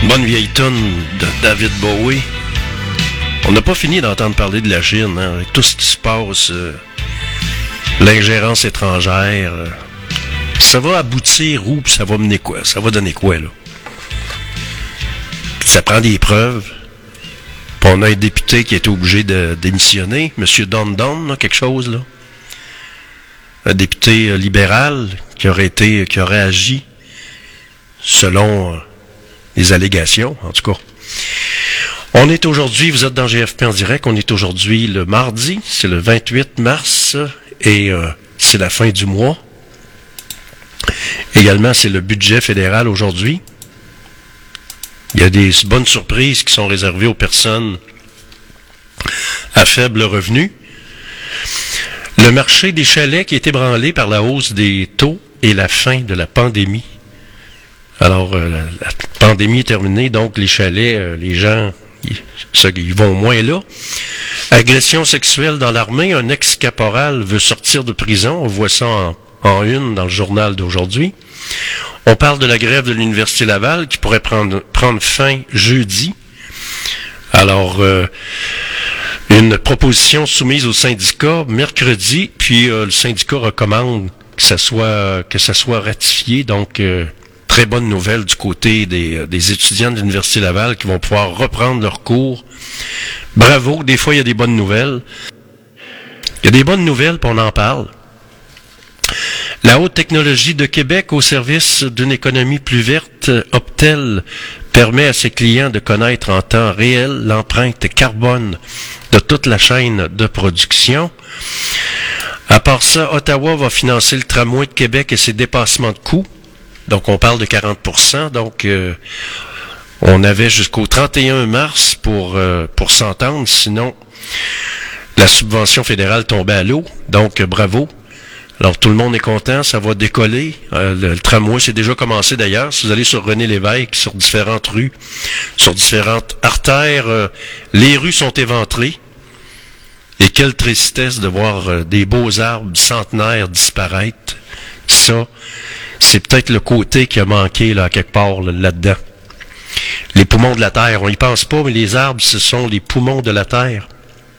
Bonne vieille tonne de David Bowie. On n'a pas fini d'entendre parler de la Chine, hein, avec tout ce qui se passe, l'ingérence étrangère. Ça va aboutir où, puis ça va mener quoi? Ça va donner quoi, là? Puis ça prend des preuves. Puis on a un député qui est obligé de démissionner, M. Don, là, quelque chose, là. Un député libéral qui aurait agi selon les allégations, en tout cas. On est aujourd'hui, vous êtes dans GFP en direct, on est aujourd'hui le mardi, c'est le 28 mars, et c'est la fin du mois. Également, c'est le budget fédéral aujourd'hui. Il y a des bonnes surprises qui sont réservées aux personnes à faible revenu. Le marché des chalets qui est ébranlé par la hausse des taux et la fin de la pandémie. Alors, la pandémie est terminée, donc les chalets, les gens, ils vont moins là. Agression sexuelle dans l'armée, un ex-caporal veut sortir de prison. On voit ça en une dans le journal d'aujourd'hui. On parle de la grève de l'Université Laval qui pourrait prendre fin jeudi. Alors, une proposition soumise au syndicat mercredi, puis le syndicat recommande que ça soit ratifié. Donc, très bonne nouvelle du côté des étudiants de l'Université Laval qui vont pouvoir reprendre leurs cours. Bravo, des fois il y a des bonnes nouvelles. Il y a des bonnes nouvelles, puis on en parle. La haute technologie de Québec au service d'une économie plus verte, Optel, permet à ses clients de connaître en temps réel l'empreinte carbone de toute la chaîne de production. À part ça, Ottawa va financer le tramway de Québec et ses dépassements de coûts. Donc, on parle de 40%. Donc, on avait jusqu'au 31 mars pour s'entendre. Sinon, la subvention fédérale tombait à l'eau. Donc, bravo. Alors, tout le monde est content. Ça va décoller. Le tramway, c'est déjà commencé d'ailleurs. Si vous allez sur René Lévesque, sur différentes rues, sur différentes artères, les rues sont éventrées. Et quelle tristesse de voir des beaux arbres centenaires disparaître. Ça, c'est peut-être le côté qui a manqué là quelque part là-dedans. Les poumons de la terre, on y pense pas, mais les arbres, ce sont les poumons de la terre.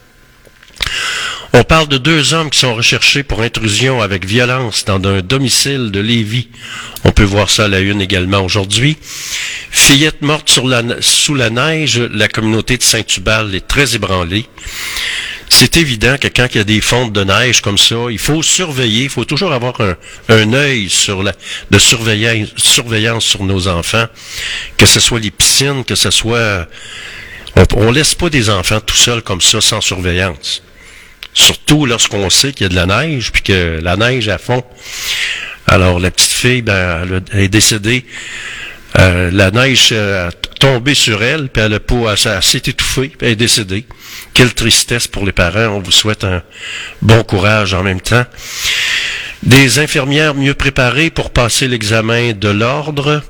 On parle de 2 hommes qui sont recherchés pour intrusion avec violence dans un domicile de Lévis. On peut voir ça à la une également aujourd'hui. Fillette morte sous la neige, la communauté de Saint-Tubal est très ébranlée. C'est évident que quand il y a des fontes de neige comme ça, il faut surveiller, il faut toujours avoir un œil de surveillance sur nos enfants, que ce soit les piscines, que ce soit... On laisse pas des enfants tout seuls comme ça, sans surveillance. Surtout lorsqu'on sait qu'il y a de la neige, puis que la neige à fond. Alors, la petite fille, elle est décédée. La neige a tombé sur elle, puis elle s'est étouffée, puis elle est décédée. Quelle tristesse pour les parents. On vous souhaite un bon courage en même temps. Des infirmières mieux préparées pour passer l'examen de l'ordre.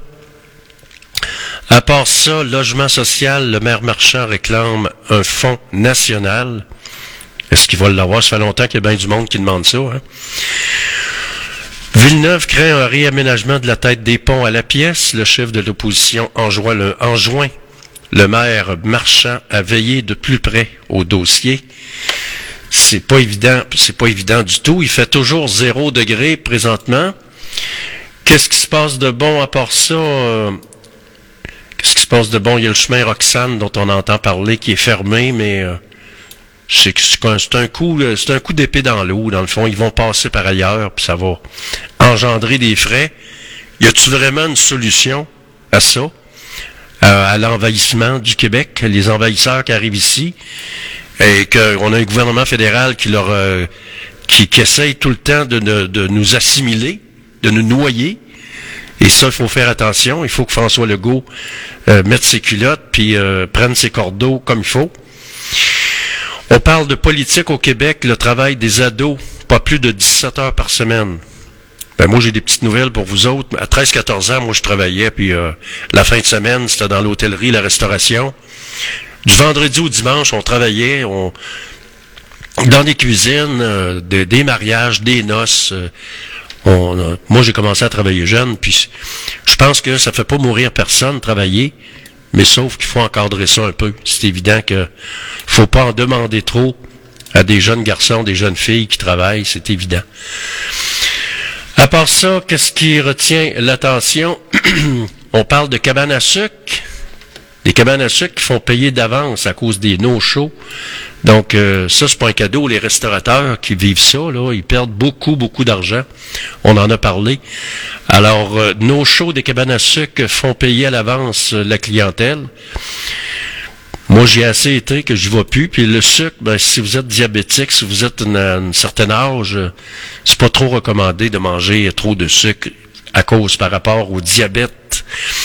À part ça, logement social, le maire Marchand réclame un fonds national. Est-ce qu'il va l'avoir? Ça fait longtemps qu'il y a bien du monde qui demande ça, hein? Villeneuve crée un réaménagement de la tête des ponts à la pièce. Le chef de l'opposition enjoint le maire Marchand à veiller de plus près au dossier. C'est pas évident du tout. Il fait toujours 0 degré présentement. Qu'est-ce qui se passe de bon à part ça? Qu'est-ce qui se passe de bon? Il y a le chemin Roxane dont on entend parler qui est fermé, mais c'est un coup d'épée dans l'eau. Dans le fond, ils vont passer par ailleurs, puis ça va engendrer des frais. Y a-t-il vraiment une solution à ça? À l'envahissement du Québec, les envahisseurs qui arrivent ici, et qu'on a un gouvernement fédéral qui essaye tout le temps de nous assimiler, de nous noyer. Et ça, il faut faire attention. Il faut que François Legault mette ses culottes puis prenne ses cordeaux comme il faut. On parle de politique au Québec, le travail des ados, pas plus de 17 heures par semaine. Moi, j'ai des petites nouvelles pour vous autres. À 13-14 ans, moi, je travaillais, puis la fin de semaine, c'était dans l'hôtellerie, la restauration. Du vendredi au dimanche, on travaillait, dans des cuisines, des mariages, des noces. Moi, j'ai commencé à travailler jeune, puis je pense que ça fait pas mourir personne, travailler. Mais sauf qu'il faut encadrer ça un peu. C'est évident que faut pas en demander trop à des jeunes garçons, des jeunes filles qui travaillent, c'est évident. À part ça, qu'est-ce qui retient l'attention? On parle de cabanes à sucre. Des cabanes à sucre qui font payer d'avance à cause des no-shows. Donc, ça, c'est pas un cadeau. Les restaurateurs qui vivent ça, là, ils perdent beaucoup, beaucoup d'argent. On en a parlé. Alors, no-shows des cabanes à sucre font payer à l'avance la clientèle. Moi, j'ai assez été que je ne vais plus. Puis le sucre, ben, si vous êtes diabétique, si vous êtes à un certain âge, c'est pas trop recommandé de manger trop de sucre à cause par rapport au diabète.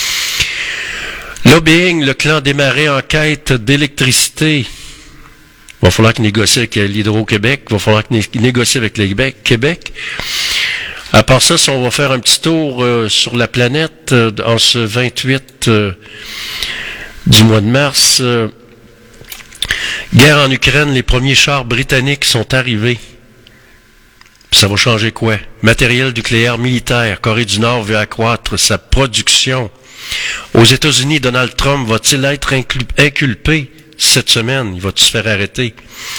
Lobbying, le clan Desmarais en quête d'électricité. Il va falloir qu'il négocie avec l'Hydro-Québec. Il va falloir qu'il négocie avec le Québec. À part ça, si on va faire un petit tour sur la planète en ce 28 du mois de mars, guerre en Ukraine, les premiers chars britanniques sont arrivés. Ça va changer quoi? Matériel nucléaire militaire. Corée du Nord veut accroître sa production. Aux États-Unis, Donald Trump va-t-il être inculpé cette semaine? Il va-t-il se faire arrêter?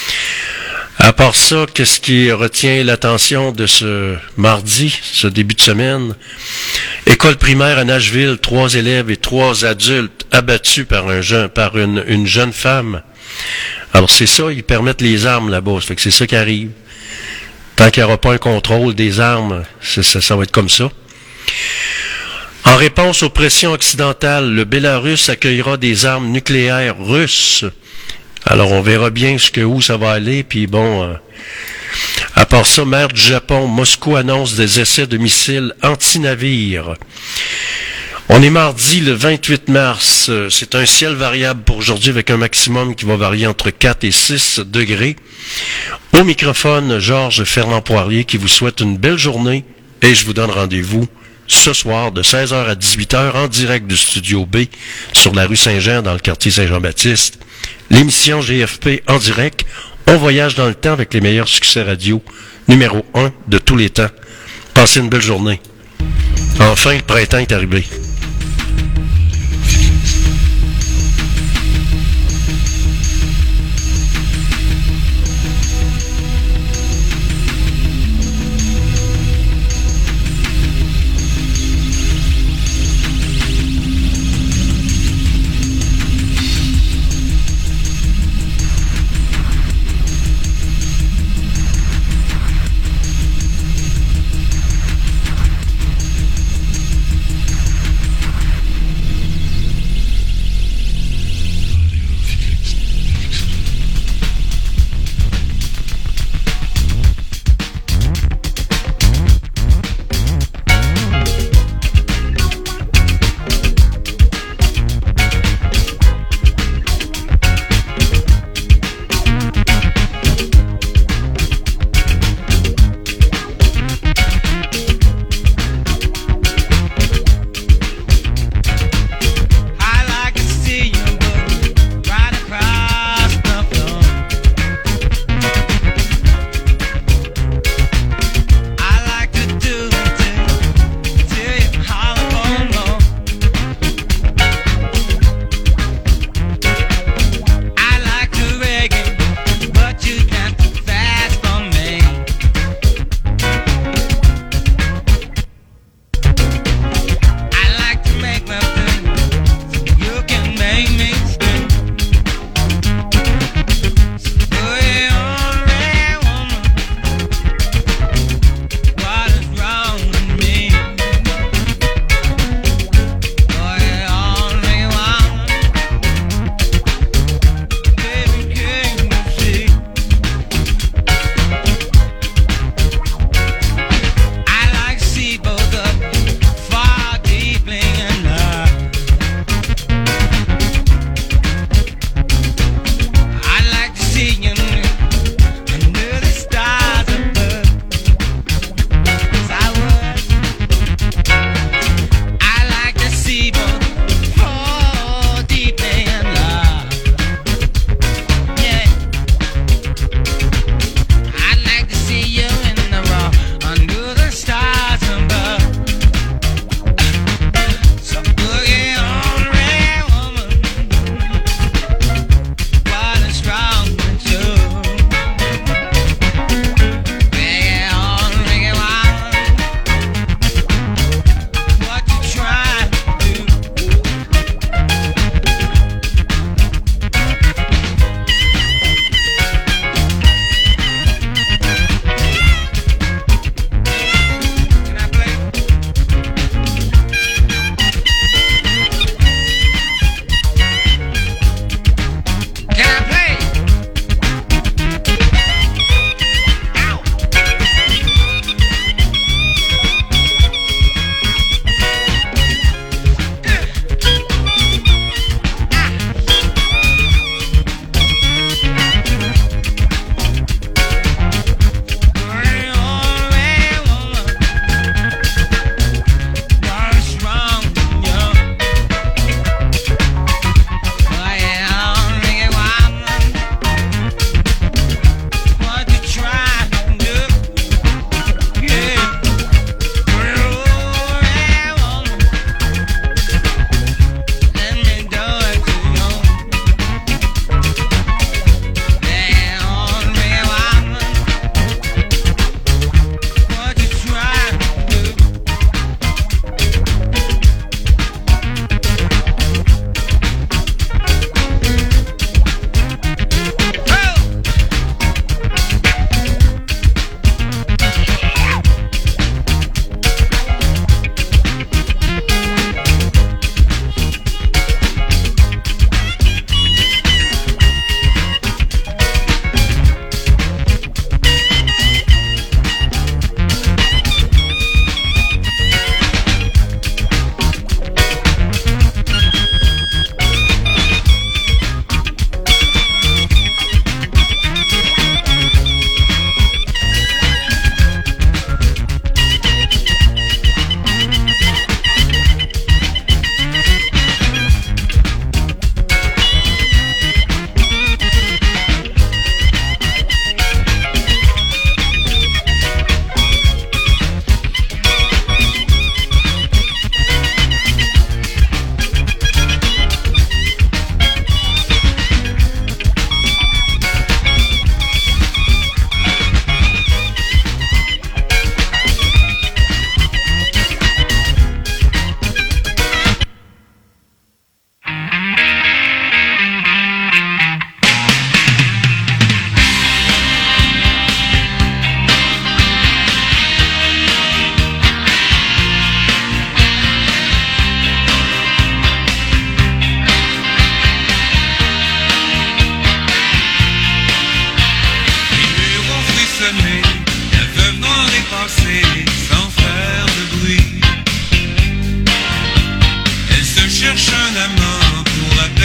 À part ça, qu'est-ce qui retient l'attention de ce mardi, ce début de semaine? École primaire à Nashville, 3 élèves et 3 adultes abattus par une jeune femme. Alors c'est ça, ils permettent les armes là-bas, ça fait que c'est ça qui arrive. Tant qu'il n'y aura pas un contrôle des armes, ça va être comme ça. En réponse aux pressions occidentales, le Bélarus accueillera des armes nucléaires russes. Alors, on verra bien où ça va aller, puis bon... à part ça, mer du Japon, Moscou annonce des essais de missiles anti-navires. On est mardi, le 28 mars. C'est un ciel variable pour aujourd'hui, avec un maximum qui va varier entre 4 et 6 degrés. Au microphone, Georges Fernand Poirier, qui vous souhaite une belle journée, et je vous donne rendez-vous ce soir de 16h à 18h en direct du Studio B sur la rue Saint-Jean dans le quartier Saint-Jean-Baptiste. L'émission GFP en direct. On voyage dans le temps avec les meilleurs succès radio, numéro 1 de tous les temps. Passez une belle journée. Enfin, le printemps est arrivé.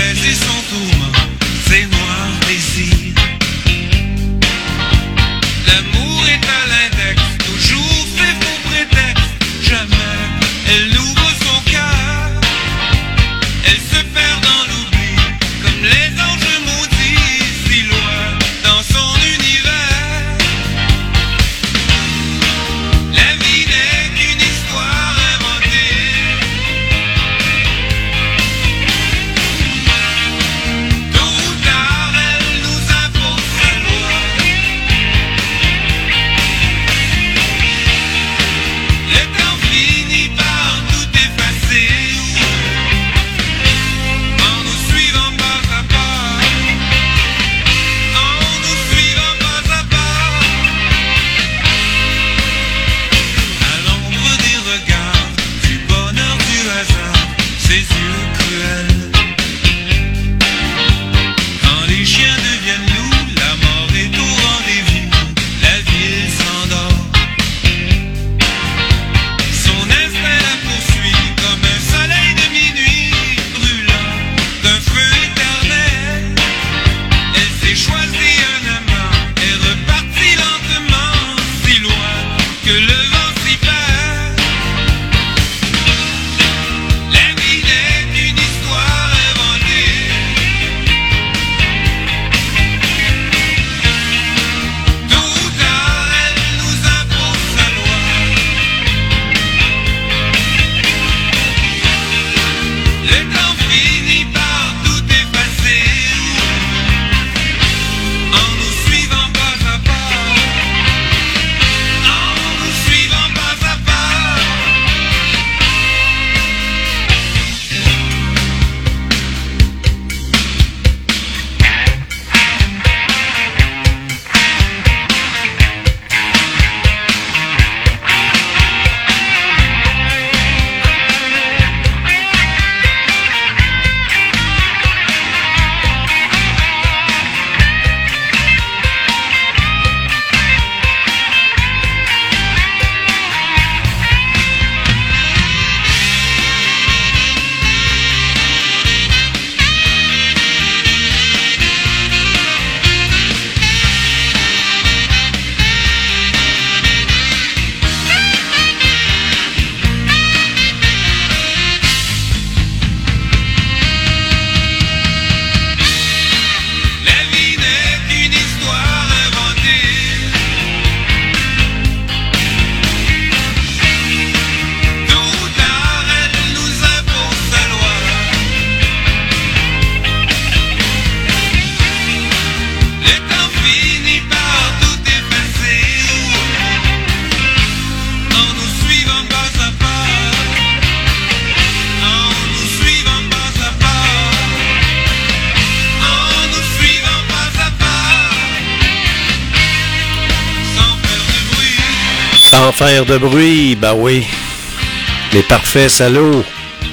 choisit son tourment, ses noirs désirs. L'amour est à l'index, toujours fait faux prétexte. Jamais elle n'ouvre son cœur, elle se perd dans l'oubli, comme les anges maudits, si loin dans son univers. La vie n'est qu'une histoire inventée. Tôt ou tard, elle nous impose sa loi. Le temps finit par tout effacer, en nous suivant pas à pas, en nous suivant pas à pas. À l'ombre des regards, du bonheur du hasard, ses yeux cruels. Quand les chiens deviennent loups, la mort est au rendez-vous, la ville s'endort. Son instinct la poursuit comme un soleil de minuit, brûlant d'un feu éternel. Elle s'est choisie un amant, est repartie lentement, si loin que le vent s'y perd. La vie n'est qu'une histoire inventée. Tôt ou tard, elle nous impose sa loi. Le temps finit par tout effacer, en nous suivant pas à pas, en nous suivant pas à pas. La vie n'est qu'une histoire inventée. Tôt ou tard, elle nous impose sa loi. Le temps finit par tout effacer, en nous suivant pas à pas, en nous suivant pas à pas, en nous suivant pas à pas, sans faire de bruit. Sans faire de bruit, bah oui. Les parfaits salauds.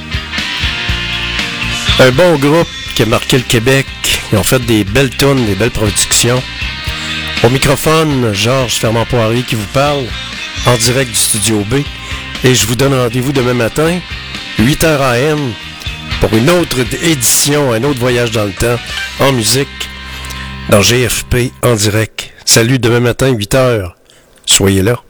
Un bon groupe qui a marqué le Québec. Ils ont fait des belles tunes, des belles productions. Au microphone, Georges Fermant-Poirier qui vous parle, en direct du Studio B. Et je vous donne rendez-vous demain matin, 8h AM, pour une autre édition, un autre voyage dans le temps, en musique, dans GFP, en direct. Salut, demain matin, 8h. Soyez là.